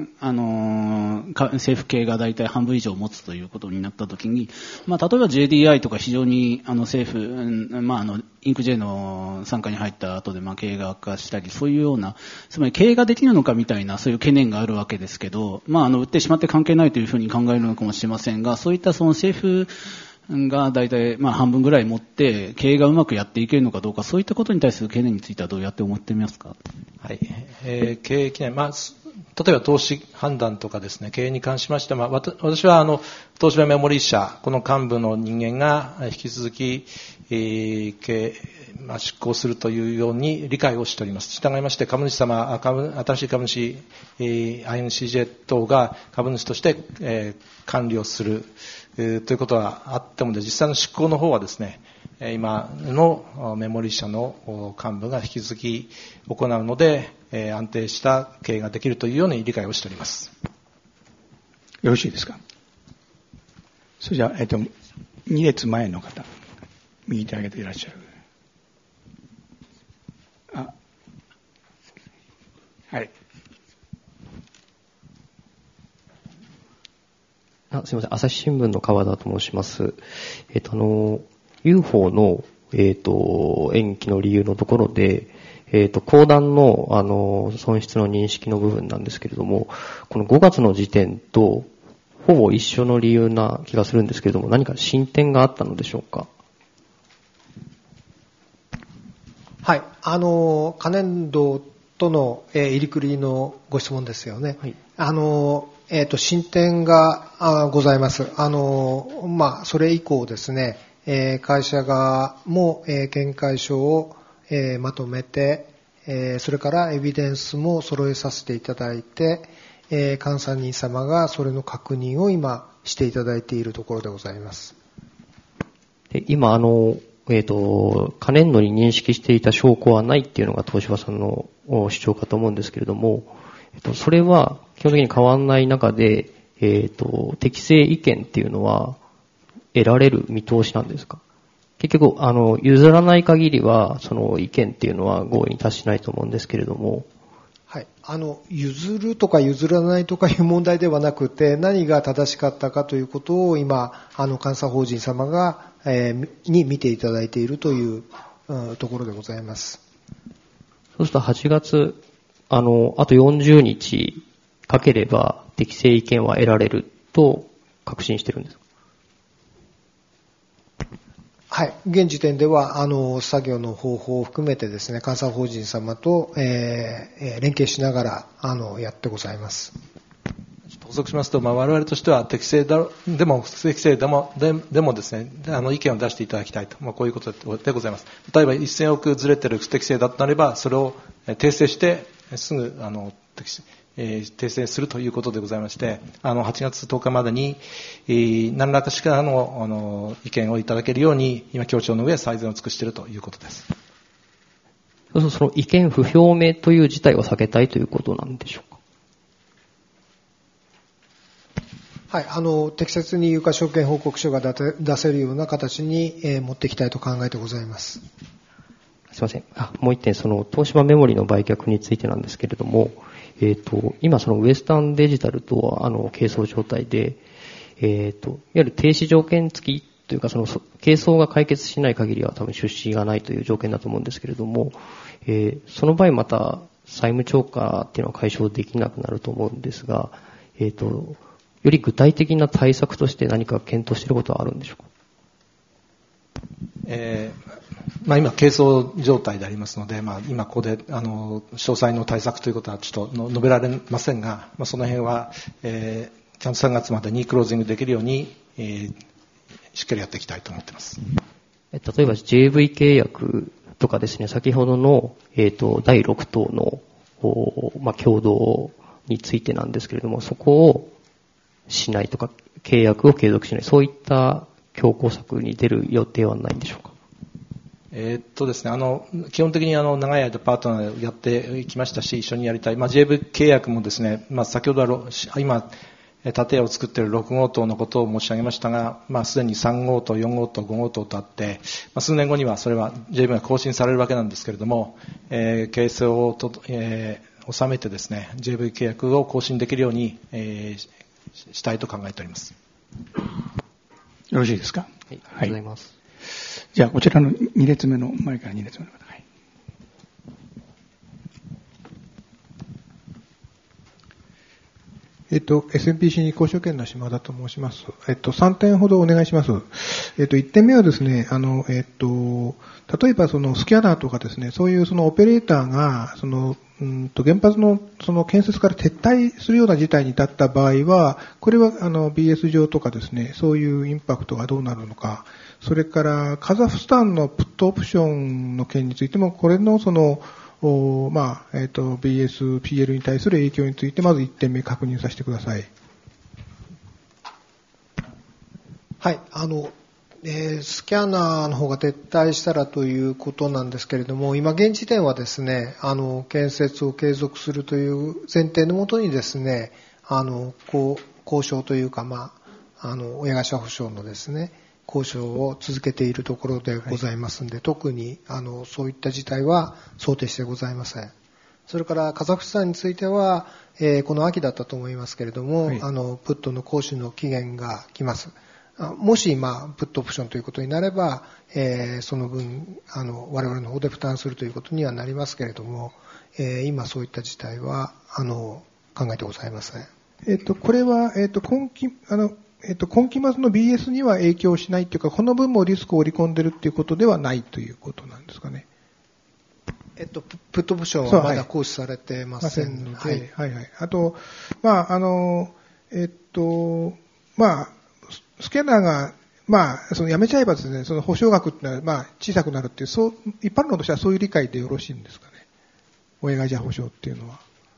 政府系が大体半分以上持つということになったときに、例えば JDI とか非常に政府、インク J の傘下に入った後で経営が悪化したり、そういうような、つまり経営ができるのかみたいな、そういう懸念があるわけですけど、売ってしまって関係ないというふうに考えるのかもしれませんが、そういった政府が大体半分ぐらい持って経営がうまくやっていけるのかどうか、そういったことに対する懸念についてはどうやって思ってみますか。 はい、経営懸念、例えば投資判断とかですね、経営に関しましては、私は東芝メモリー社、この幹部の人間が引き続き、執行するというように理解をしております。従いまして、株主様、新しい株主、INCJ 等が株主として、管理をするということはあっても、実際の執行の方はですね、今のメモリー社の幹部が引き続き行うので、安定した経営ができるというように理解をしております。 よろしいですか。それじゃあ、2列前の方、右手挙げていらっしゃる。はい。 すみません。朝日新聞の川田と申します。UFO の延期の理由のところで、公団の、損失の認識の部分なんですけれども、この5月の時点と、ほぼ一緒の理由な気がするんですけれども、何か進展があったのでしょうか。 はい。可年度との、入りくりのご質問ですよね。はい。進展がございます。それ以降ですね、会社側も、見解書を、まとめて、それからエビデンスも揃えさせていただいて、監査人様がそれの確認を今していただいているところでございます。 で今可年度に認識していた証拠はないっていうのが東芝さんの主張かと思うんですけれども、それは基本的に変わらない中で、適正意見っていうのは得られる見通しなんですか？結局、譲らない限りは、その意見っていうのは合意に達しないと思うんですけれども。 はい。譲るとか譲らないとかいう問題ではなくて、何が正しかったかということを今、監査法人様が、に見ていただいているという、ところでございます。 そうすると8月、あと40日かければ適正意見は得られると確信してるんですか？ はい。現時点では、作業の方法を含めてですね、監査法人様と、連携しながら、やってございます。 補足しますと、我々としては適正でも不適正でもですね、意見を出していただきたいと、こういうことでございます。例えば1000億ずれてる不適正だとなれば、それを訂正して、すぐ、訂正するということでございまして、8月10日までに、何らかしらの、意見をいただけるように、今、協調の上、最善を尽くしているということです。 そうすると、その意見不表明という事態を避けたいということなんでしょうか。 はい、適切に有価証券報告書が出せるような形に、持っていきたいと考えてございます。 すいません。もう一点、東芝メモリの売却についてなんですけれども、今ウエスタンデジタルとは係争状態で、いわゆる停止条件付きというか、係争が解決しない限りは多分出資がないという条件だと思うんですけれども、その場合また債務超過っていうのは解消できなくなると思うんですが、より具体的な対策として何か検討していることはあるんでしょうか？ 今、係争状態でありますので、今ここで詳細の対策ということはちょっと述べられませんが、その辺は、ちゃんと3月までにクロージングできるように、しっかりやっていきたいと思っています。 例えば JV 契約とかですね、先ほどの、第6党の、共同についてなんですけれども、そこをしないとか、契約を継続しない、そういった強硬策に出る予定はないんでしょうか？ ですね、基本的に長い間パートナーでやっていきましたし、一緒にやりたい。JV 契約もですね、先ほどは今、建屋を作っている6号棟のことを申し上げましたが、すでに3号棟、4号棟、5号棟とあって、数年後にはそれは JV が更新されるわけなんですけれども、形成を収めてですね、JV 契約を更新できるように、したいと考えております。 よろしいですか？ はい、ありがとうございます。 じゃあ、こちらの2列目の、前から2列目の方。はい。 SMPC 日興証券の島田と申します。3点ほどお願いします。1点目はですね、例えばスキャナーとかですね、そういうオペレーターが、原発の建設から撤退するような事態に至った場合は、これはBS 上とかですね、そういうインパクトがどうなるのか、それからカザフスタンのプットオプションの件についても、これのBS、PL に対する影響について、まず1点目確認させてください。 はい、スキャナーの方が撤退したらということなんですけれども、今現時点はですね、建設を継続するという前提のもとにですね、交渉というか、親会社保証のですね、交渉を続けているところでございますので、特にそういった事態は想定してございません。それからカザフスタンについては、この秋だったと思いますけれども、プットの行使の期限が来ます。 もし、プットオプションということになれば、その分、我々の方で負担するということにはなりますけれども、今そういった事態は、考えてございません。 これは、今期末の BS には影響しないというか、この分もリスクを織り込んでいるということではないということなんですかね。 プットオプションはまだ行使されてませんので、 はいはいはい。あと、スキャナーが、やめちゃえばですね、その保証額っていうのは、小さくなるっていう、一般論としてはそういう理解でよろしいんですかね。親会社保証っていうのは。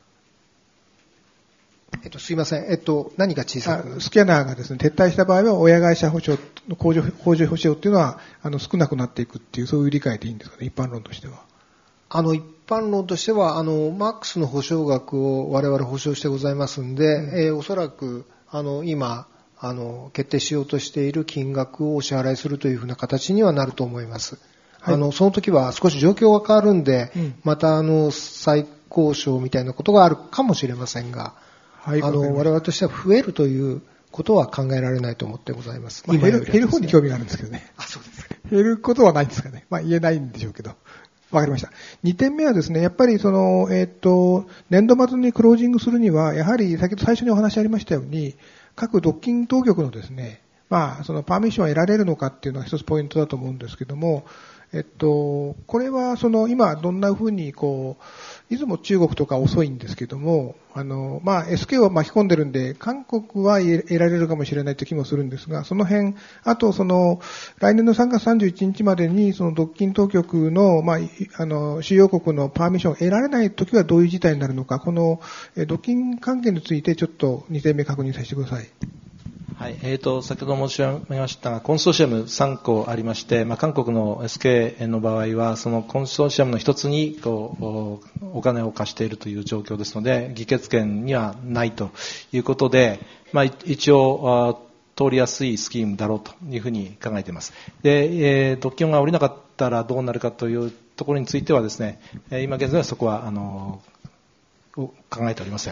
すいません。何が小さくなる？ スキャナーがですね、撤退した場合は、親会社保証の工場保証っていうのは、少なくなっていくっていう、そういう理解でいいんですかね、一般論としては。 一般論としては、マックスの保証額を我々保証してございますんで、おそらく、今、決定しようとしている金額をお支払いするというふうな形にはなると思います。はい、その時は少し状況が変わるんで、また再交渉みたいなことがあるかもしれませんが、はい、我々としては増えるということは考えられないと思ってございます。 減る方に興味があるんですけどね。 そうですか。 減ることはないんですかね。言えないんでしょうけど。わかりました。2点目はですね、やっぱり年度末にクロージングするには、やはり先ほど最初にお話ありましたように、各独禁当局のですね、そのパーミッションを得られるのかっていうのが一つポイントだと思うんですけども、これは今どんな風にいつも中国とか遅いんですけども、SK を巻き込んでるんで、韓国は得られるかもしれないという気もするんですが、その辺、あと来年の3月31日までに、独禁当局の、主要国のパーミッションを得られないときはどういう事態になるのか、この、独禁関係についてちょっと2点目確認させてください。 はい、先ほど申し上げましたが、コンソーシアム3個ありまして、韓国の SK の場合は、そのコンソーシアムの一つにお金を貸しているという状況ですので、議決権にはないということで、一応、通りやすいスキームだろうというふうに考えています。で、独禁が下りなかったらどうなるかというところについてはですね、今現在はそこは、考えておりません。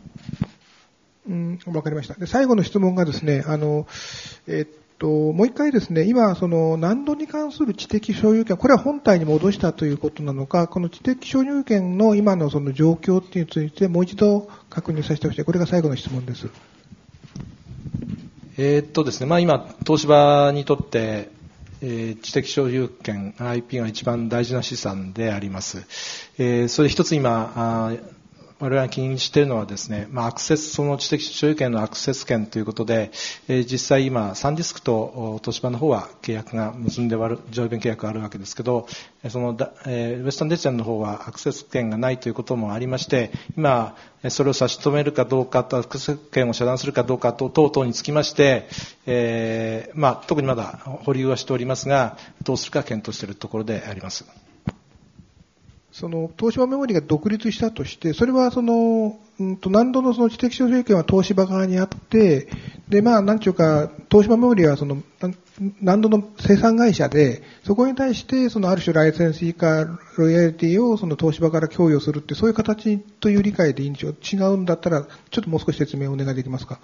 わかりました。で、最後の質問がですね、もう一回ですね、今、難度に関する知的所有権、これは本体に戻したということなのか、この知的所有権の今のその状況っていうについて、もう一度確認させてほしい。これが最後の質問です。 ですね、今、東芝にとって、知的所有権、IP が一番大事な資産であります。それ一つ今、我々が気にしているのはですね、その知的所有権のアクセス権ということで、実際今、サンディスクと東芝の方は契約が結んで上弁契約があるわけですけど、ウエスタンデジタルの方はアクセス権がないということもありまして、今、それを差し止めるかどうかと、アクセス権を遮断するかどうか等々につきまして、特にまだ保留はしておりますが、どうするか検討しているところであります。 東芝メモリが独立したとして、それは何度の知的所有権は東芝側にあって、で、なんちゅうか、東芝メモリは何度の生産会社で、そこに対して、ある種ライセンス以下ロイヤリティを東芝から供与するって、そういう形という理解でいいんでしょう。違うんだったら、ちょっともう少し説明をお願いできますか。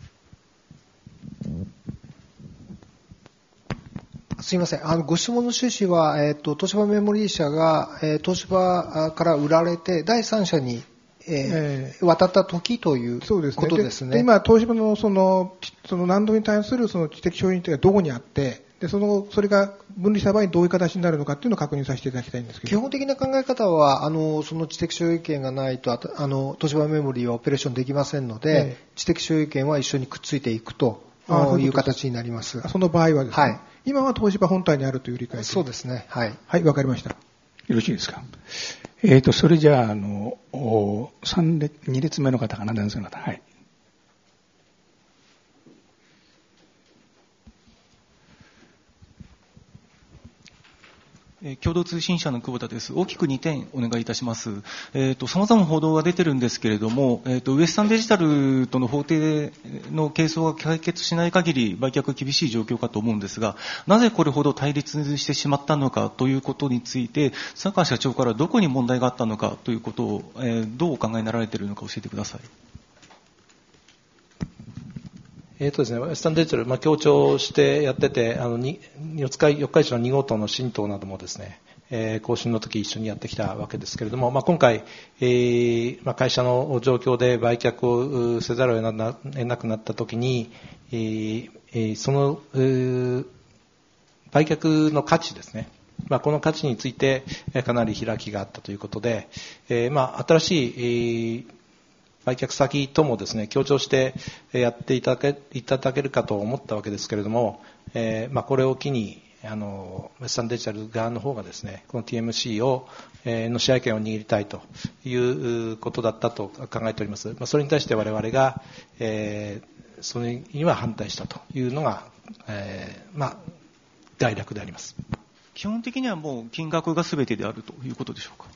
すいません。ご質問の趣旨は、東芝メモリー社が、東芝から売られて、第三者に、渡った時ということですね。 今、東芝のその難度に対する知的所有権がどこにあって、で、それが分離した場合にどういう形になるのかっていうのを確認させていただきたいんですけど。 基本的な考え方は、その知的所有権がないと、東芝メモリーはオペレーションできませんので、知的所有権は一緒にくっついていくという形になります。 その場合はですね。 はい。 今は東芝本体にあるという理解で。 そうですね。はい。 はい、わかりました。 よろしいですか。それじゃあ、2列目の方かな、男性の方。はい。 共同通信社の久保田です。大きく2点お願いいたします。様々な報道が出てるんですけれども、ウエスタンデジタルとの法廷の係争が解決しない限り売却は厳しい状況かと思うんですが、なぜこれほど対立してしまったのかということについて、佐川社長からどこに問題があったのかということを、どうお考えになられているのか教えてください。 ですね、ウエスタンデジタル、強調してやってて、四日市の2号棟の新棟などもですね、更新の時一緒にやってきたわけですけれども、今回、会社の状況で売却をせざるを得なくなった時に、その、売却の価値ですね、この価値についてかなり開きがあったということで、新しい、売却先ともですね、強調してやっていただけるかと思ったわけですけれども、これを機に、ウエスタンデジタル側の方がですね、この TMC の支配権を握りたいということだったと考えております。それに対して我々が、それには反対したというのが、概略であります。 基本的にはもう金額が全てであるということでしょうか。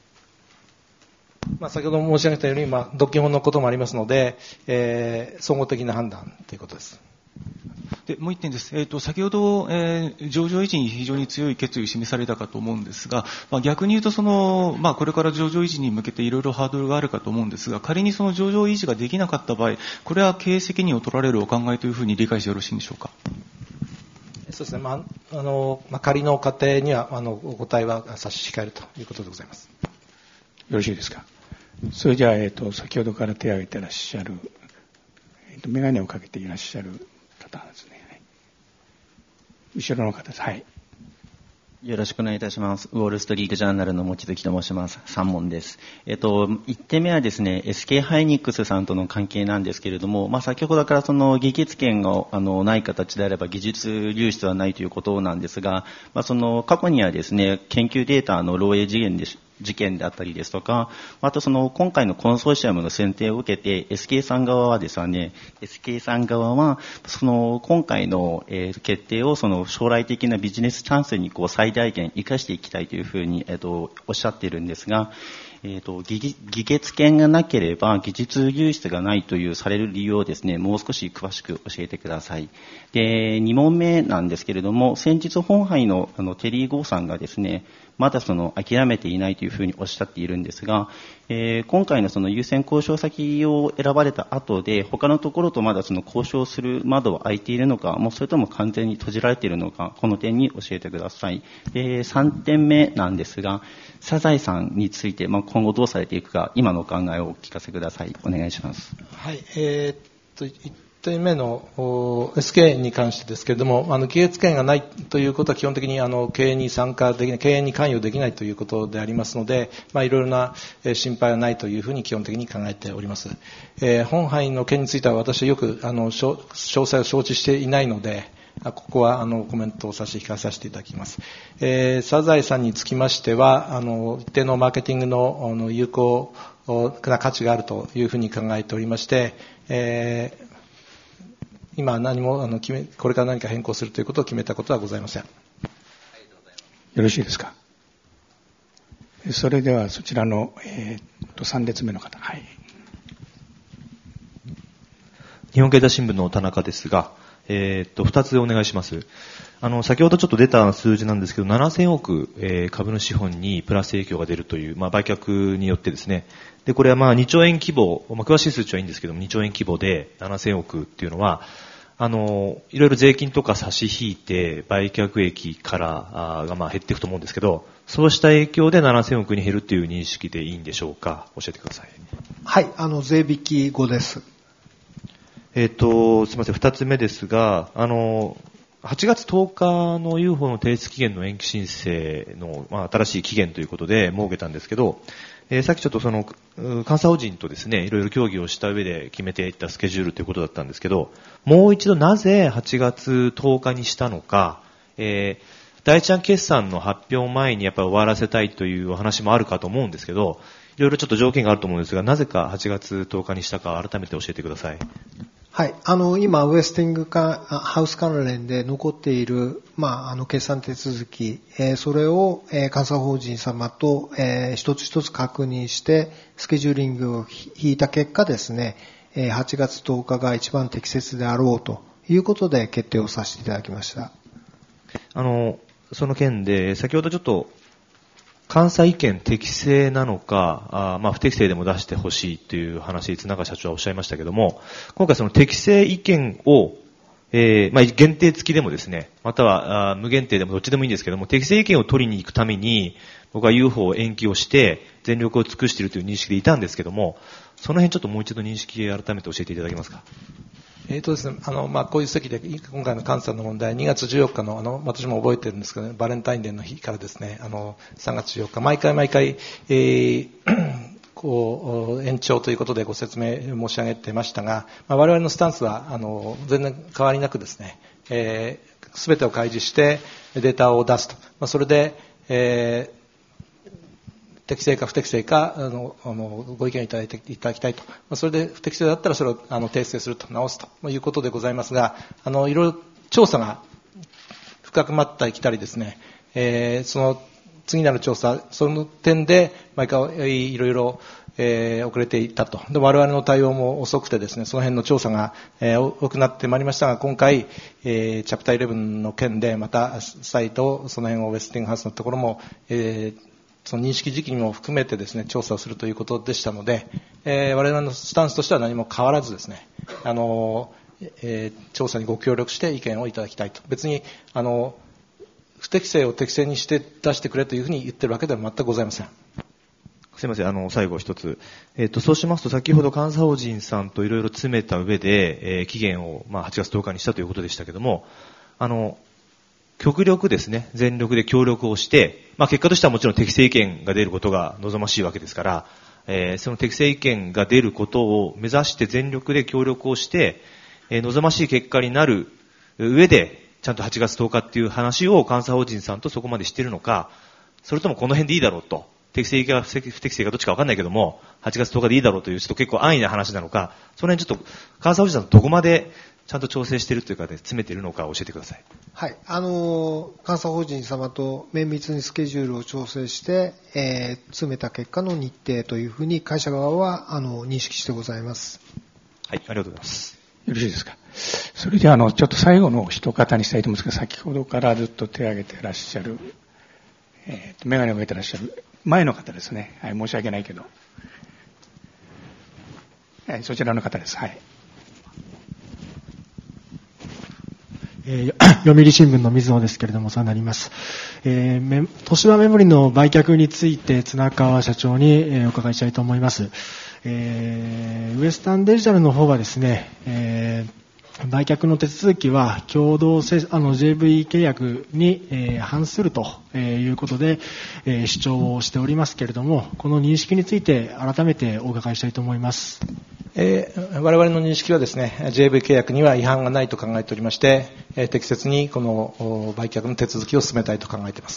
先ほど申し上げたように、独禁法のこともありますので、総合的な判断ということです。 でもう一点です。先ほど、上場維持に非常に強い決意を示されたかと思うんですが、逆に言うとこれから上場維持に向けていろいろハードルがあるかと思うんですが、仮にその上場維持ができなかった場合、これは経営責任を取られるお考えというふうに理解してよろしいんでしょうか。 そうですね。仮の過程にはお答えは差し控えるということでございます。 よろしいですか。それじゃあ、先ほどから手を挙げていらっしゃる、眼鏡をかけていらっしゃる方ですね。はい、後ろの方です。はい。 よろしくお願いいたします。ウォールストリートジャーナルの望月と申します。3問です。1点目はですね、SK ハイニックスさんとの関係なんですけれども、先ほどからその議決権がない形であれば技術流出はないということなんですが、その過去にはですね、研究データの漏洩事件であったりですとか、あと今回のコンソーシアムの選定を受けて SK さん側はですね、今回の決定を将来的なビジネスチャンスに最大限生かしていきたいというふうにおっしゃっているんですが、議決権がなければ技術流出がないというされる理由をですね、もう少し詳しく教えてください。で、2問目なんですけれども、先日本杯のテリー・ゴーさんがですね、まだ諦めていないというふうにおっしゃっているんですが、今回の優先交渉先を選ばれた後で、他のところとまだ交渉する窓は開いているのか、もうそれとも完全に閉じられているのか、この点に教えてください。3点目なんですが、サザエさんについて、今後どうされていくか、今のお考えをお聞かせください。お願いします。 はい。1点目の SK に関してですけれども、議決権がないということは基本的に経営に参加できない、経営に関与できないということでありますので、いろいろな心配はないというふうに基本的に考えております。本杯の件については私はよく詳細を承知していないので、ここはコメントを差し控えさせていただきます。サザエさんにつきましては、一定のマーケティングの有効な価値があるというふうに考えておりまして、今何もこれから何か変更するということを決めたことはございません。 よろしいですか。それではそちらの、3列目の方。はい。 日本経済新聞の田中ですが、2つお願いします。先ほどちょっと出た数字なんですけど、7000億、株主資本にプラス影響が出るという、売却によってですね。で、これは2兆円規模、詳しい数値はいいんですけども、2兆円規模で7000億っていうのは、いろいろ税金とか差し引いて、売却益からが減っていくと思うんですけど、そうした影響で7000億に減るっていう認識でいいんでしょうか。教えてください。 はい、税引き後です。 すみません、2つ目ですが、8月10日の UFO の提出期限の延期申請の、新しい期限ということで設けたんですけど、さっきちょっと監査法人とですね、いろいろ協議をした上で決めていったスケジュールということだったんですけど、もう一度なぜ8月10日にしたのか、第一案決算の発表前にやっぱり終わらせたいというお話もあるかと思うんですけど、いろいろちょっと条件があると思うんですが、なぜか8月10日にしたか改めて教えてください。 はい。今、ウエスティングハウス関連で残っている、決算手続き、それを、監査法人様と、一つ一つ確認して、スケジューリングを引いた結果ですね、8月10日が一番適切であろうということで決定をさせていただきました。 その件で、先ほどちょっと、 監査意見適正なのか、不適正でも出してほしいという話、綱川社長はおっしゃいましたけども、今回その適正意見を、限定付きでもですね、または無限定でもどっちでもいいんですけども、適正意見を取りに行くために、僕は UFO を延期をして全力を尽くしているという認識でいたんですけども、その辺ちょっともう一度認識改めて教えていただけますか。 ですね、こういう席で、今回の監査の問題、2月14日の、私も覚えてるんですけど、バレンタインデーの日からですね、3月14日、毎回、延長ということでご説明申し上げてましたが、我々のスタンスは、全然変わりなくですね、すべてを開示してデータを出すと。それで、適正か不適正かご意見いただきたいと、それで不適正だったらそれを訂正すると、直すということでございますが、いろいろ調査が深まってきたりですね、その次なる調査、その点で毎回いろいろ遅れていたと。で我々の対応も遅くてですね、その辺の調査が多くなってまいりましたが、今回、チャプター11の件でまた再度その辺をウェスティングハウスのところも、その認識時期にも含めてですね、調査をするということでしたので、我々のスタンスとしては何も変わらずですね、調査にご協力して意見をいただきたいと。別に、不適正を適正にして出してくれというふうに言ってるわけでは全くございません。 すいません、最後一つ。そうしますと、先ほど監査法人さんといろいろ詰めた上で、期限を、8月10日にしたということでしたけども、極力ですね、全力で協力をして、結果としてはもちろん適正意見が出ることが望ましいわけですから、その適正意見が出ることを目指して全力で協力をして、望ましい結果になる上で、ちゃんと8月10日っていう話を監査法人さんとそこまでしているのか、それともこの辺でいいだろうと、適正か不適正かどっちか分かんないけども、8月10日でいいだろうというちょっと結構安易な話なのか、その辺ちょっと監査法人さんとどこまでちゃんと調整しているというかで詰めているのか教えてください。 はい、監査法人様と綿密にスケジュールを調整して、詰めた結果の日程というふうに会社側は認識してございます。 はい、ありがとうございます。 よろしいですか。それでちょっと最後の一方にしたいと思うんですが、先ほどからずっと手を挙げていらっしゃる、眼鏡をかけていらっしゃる前の方ですね。はい、申し訳ないけど、はい、そちらの方です。はい。 読売新聞の水野ですけれども、お世話になります。東芝メモリの売却について綱川社長に、お伺いしたいと思います。ウエスタンデジタルの方はですね、売却の手続きは共同JV 契約に、反するということで、主張をしておりますけれども、この認識について改めてお伺いしたいと思います。 我々の認識はですね、JV 契約には違反がないと考えておりまして、適切にこの売却の手続きを進めたいと考えています。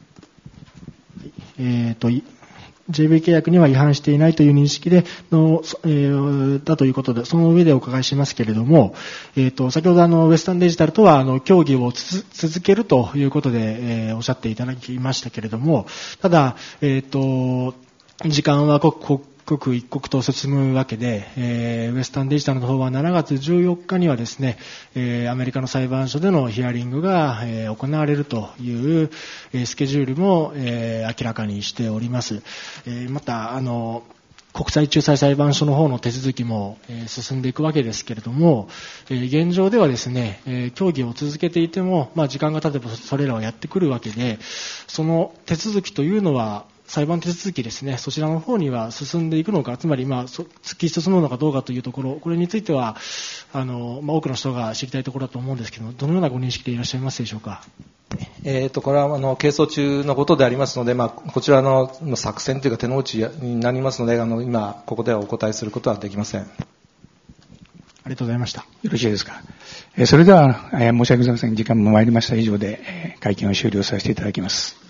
JV 契約には違反していないという認識でだということで、その上でお伺いしますけれども、先ほどウエスタンデジタルとは協議を続けるということで、おっしゃっていただきましたけれども、ただ、時間は刻一刻と進むわけで、ウエスタンデジタルの方は7月14日にはですね、アメリカの裁判所でのヒアリングが、行われるというスケジュールも、明らかにしております。また国際仲裁裁判所の方の手続きも、進んでいくわけですけれども、現状ではですね、協議を続けていても、時間が経てばそれらはやってくるわけで、その手続きというのは裁判手続きですね、そちらの方には進んでいくのか、つまり突き進むのかどうかというところ、これについては多くの人が知りたいところだと思うんですけど、どのようなご認識でいらっしゃいますでしょうか。 これは係争中のことでありますので、こちらの作戦というか手の内になりますので、今ここではお答えすることはできません。 ありがとうございました。 よろしいですか。それでは、申し訳ございません。時間も参りました以上で、会見を終了させていただきます。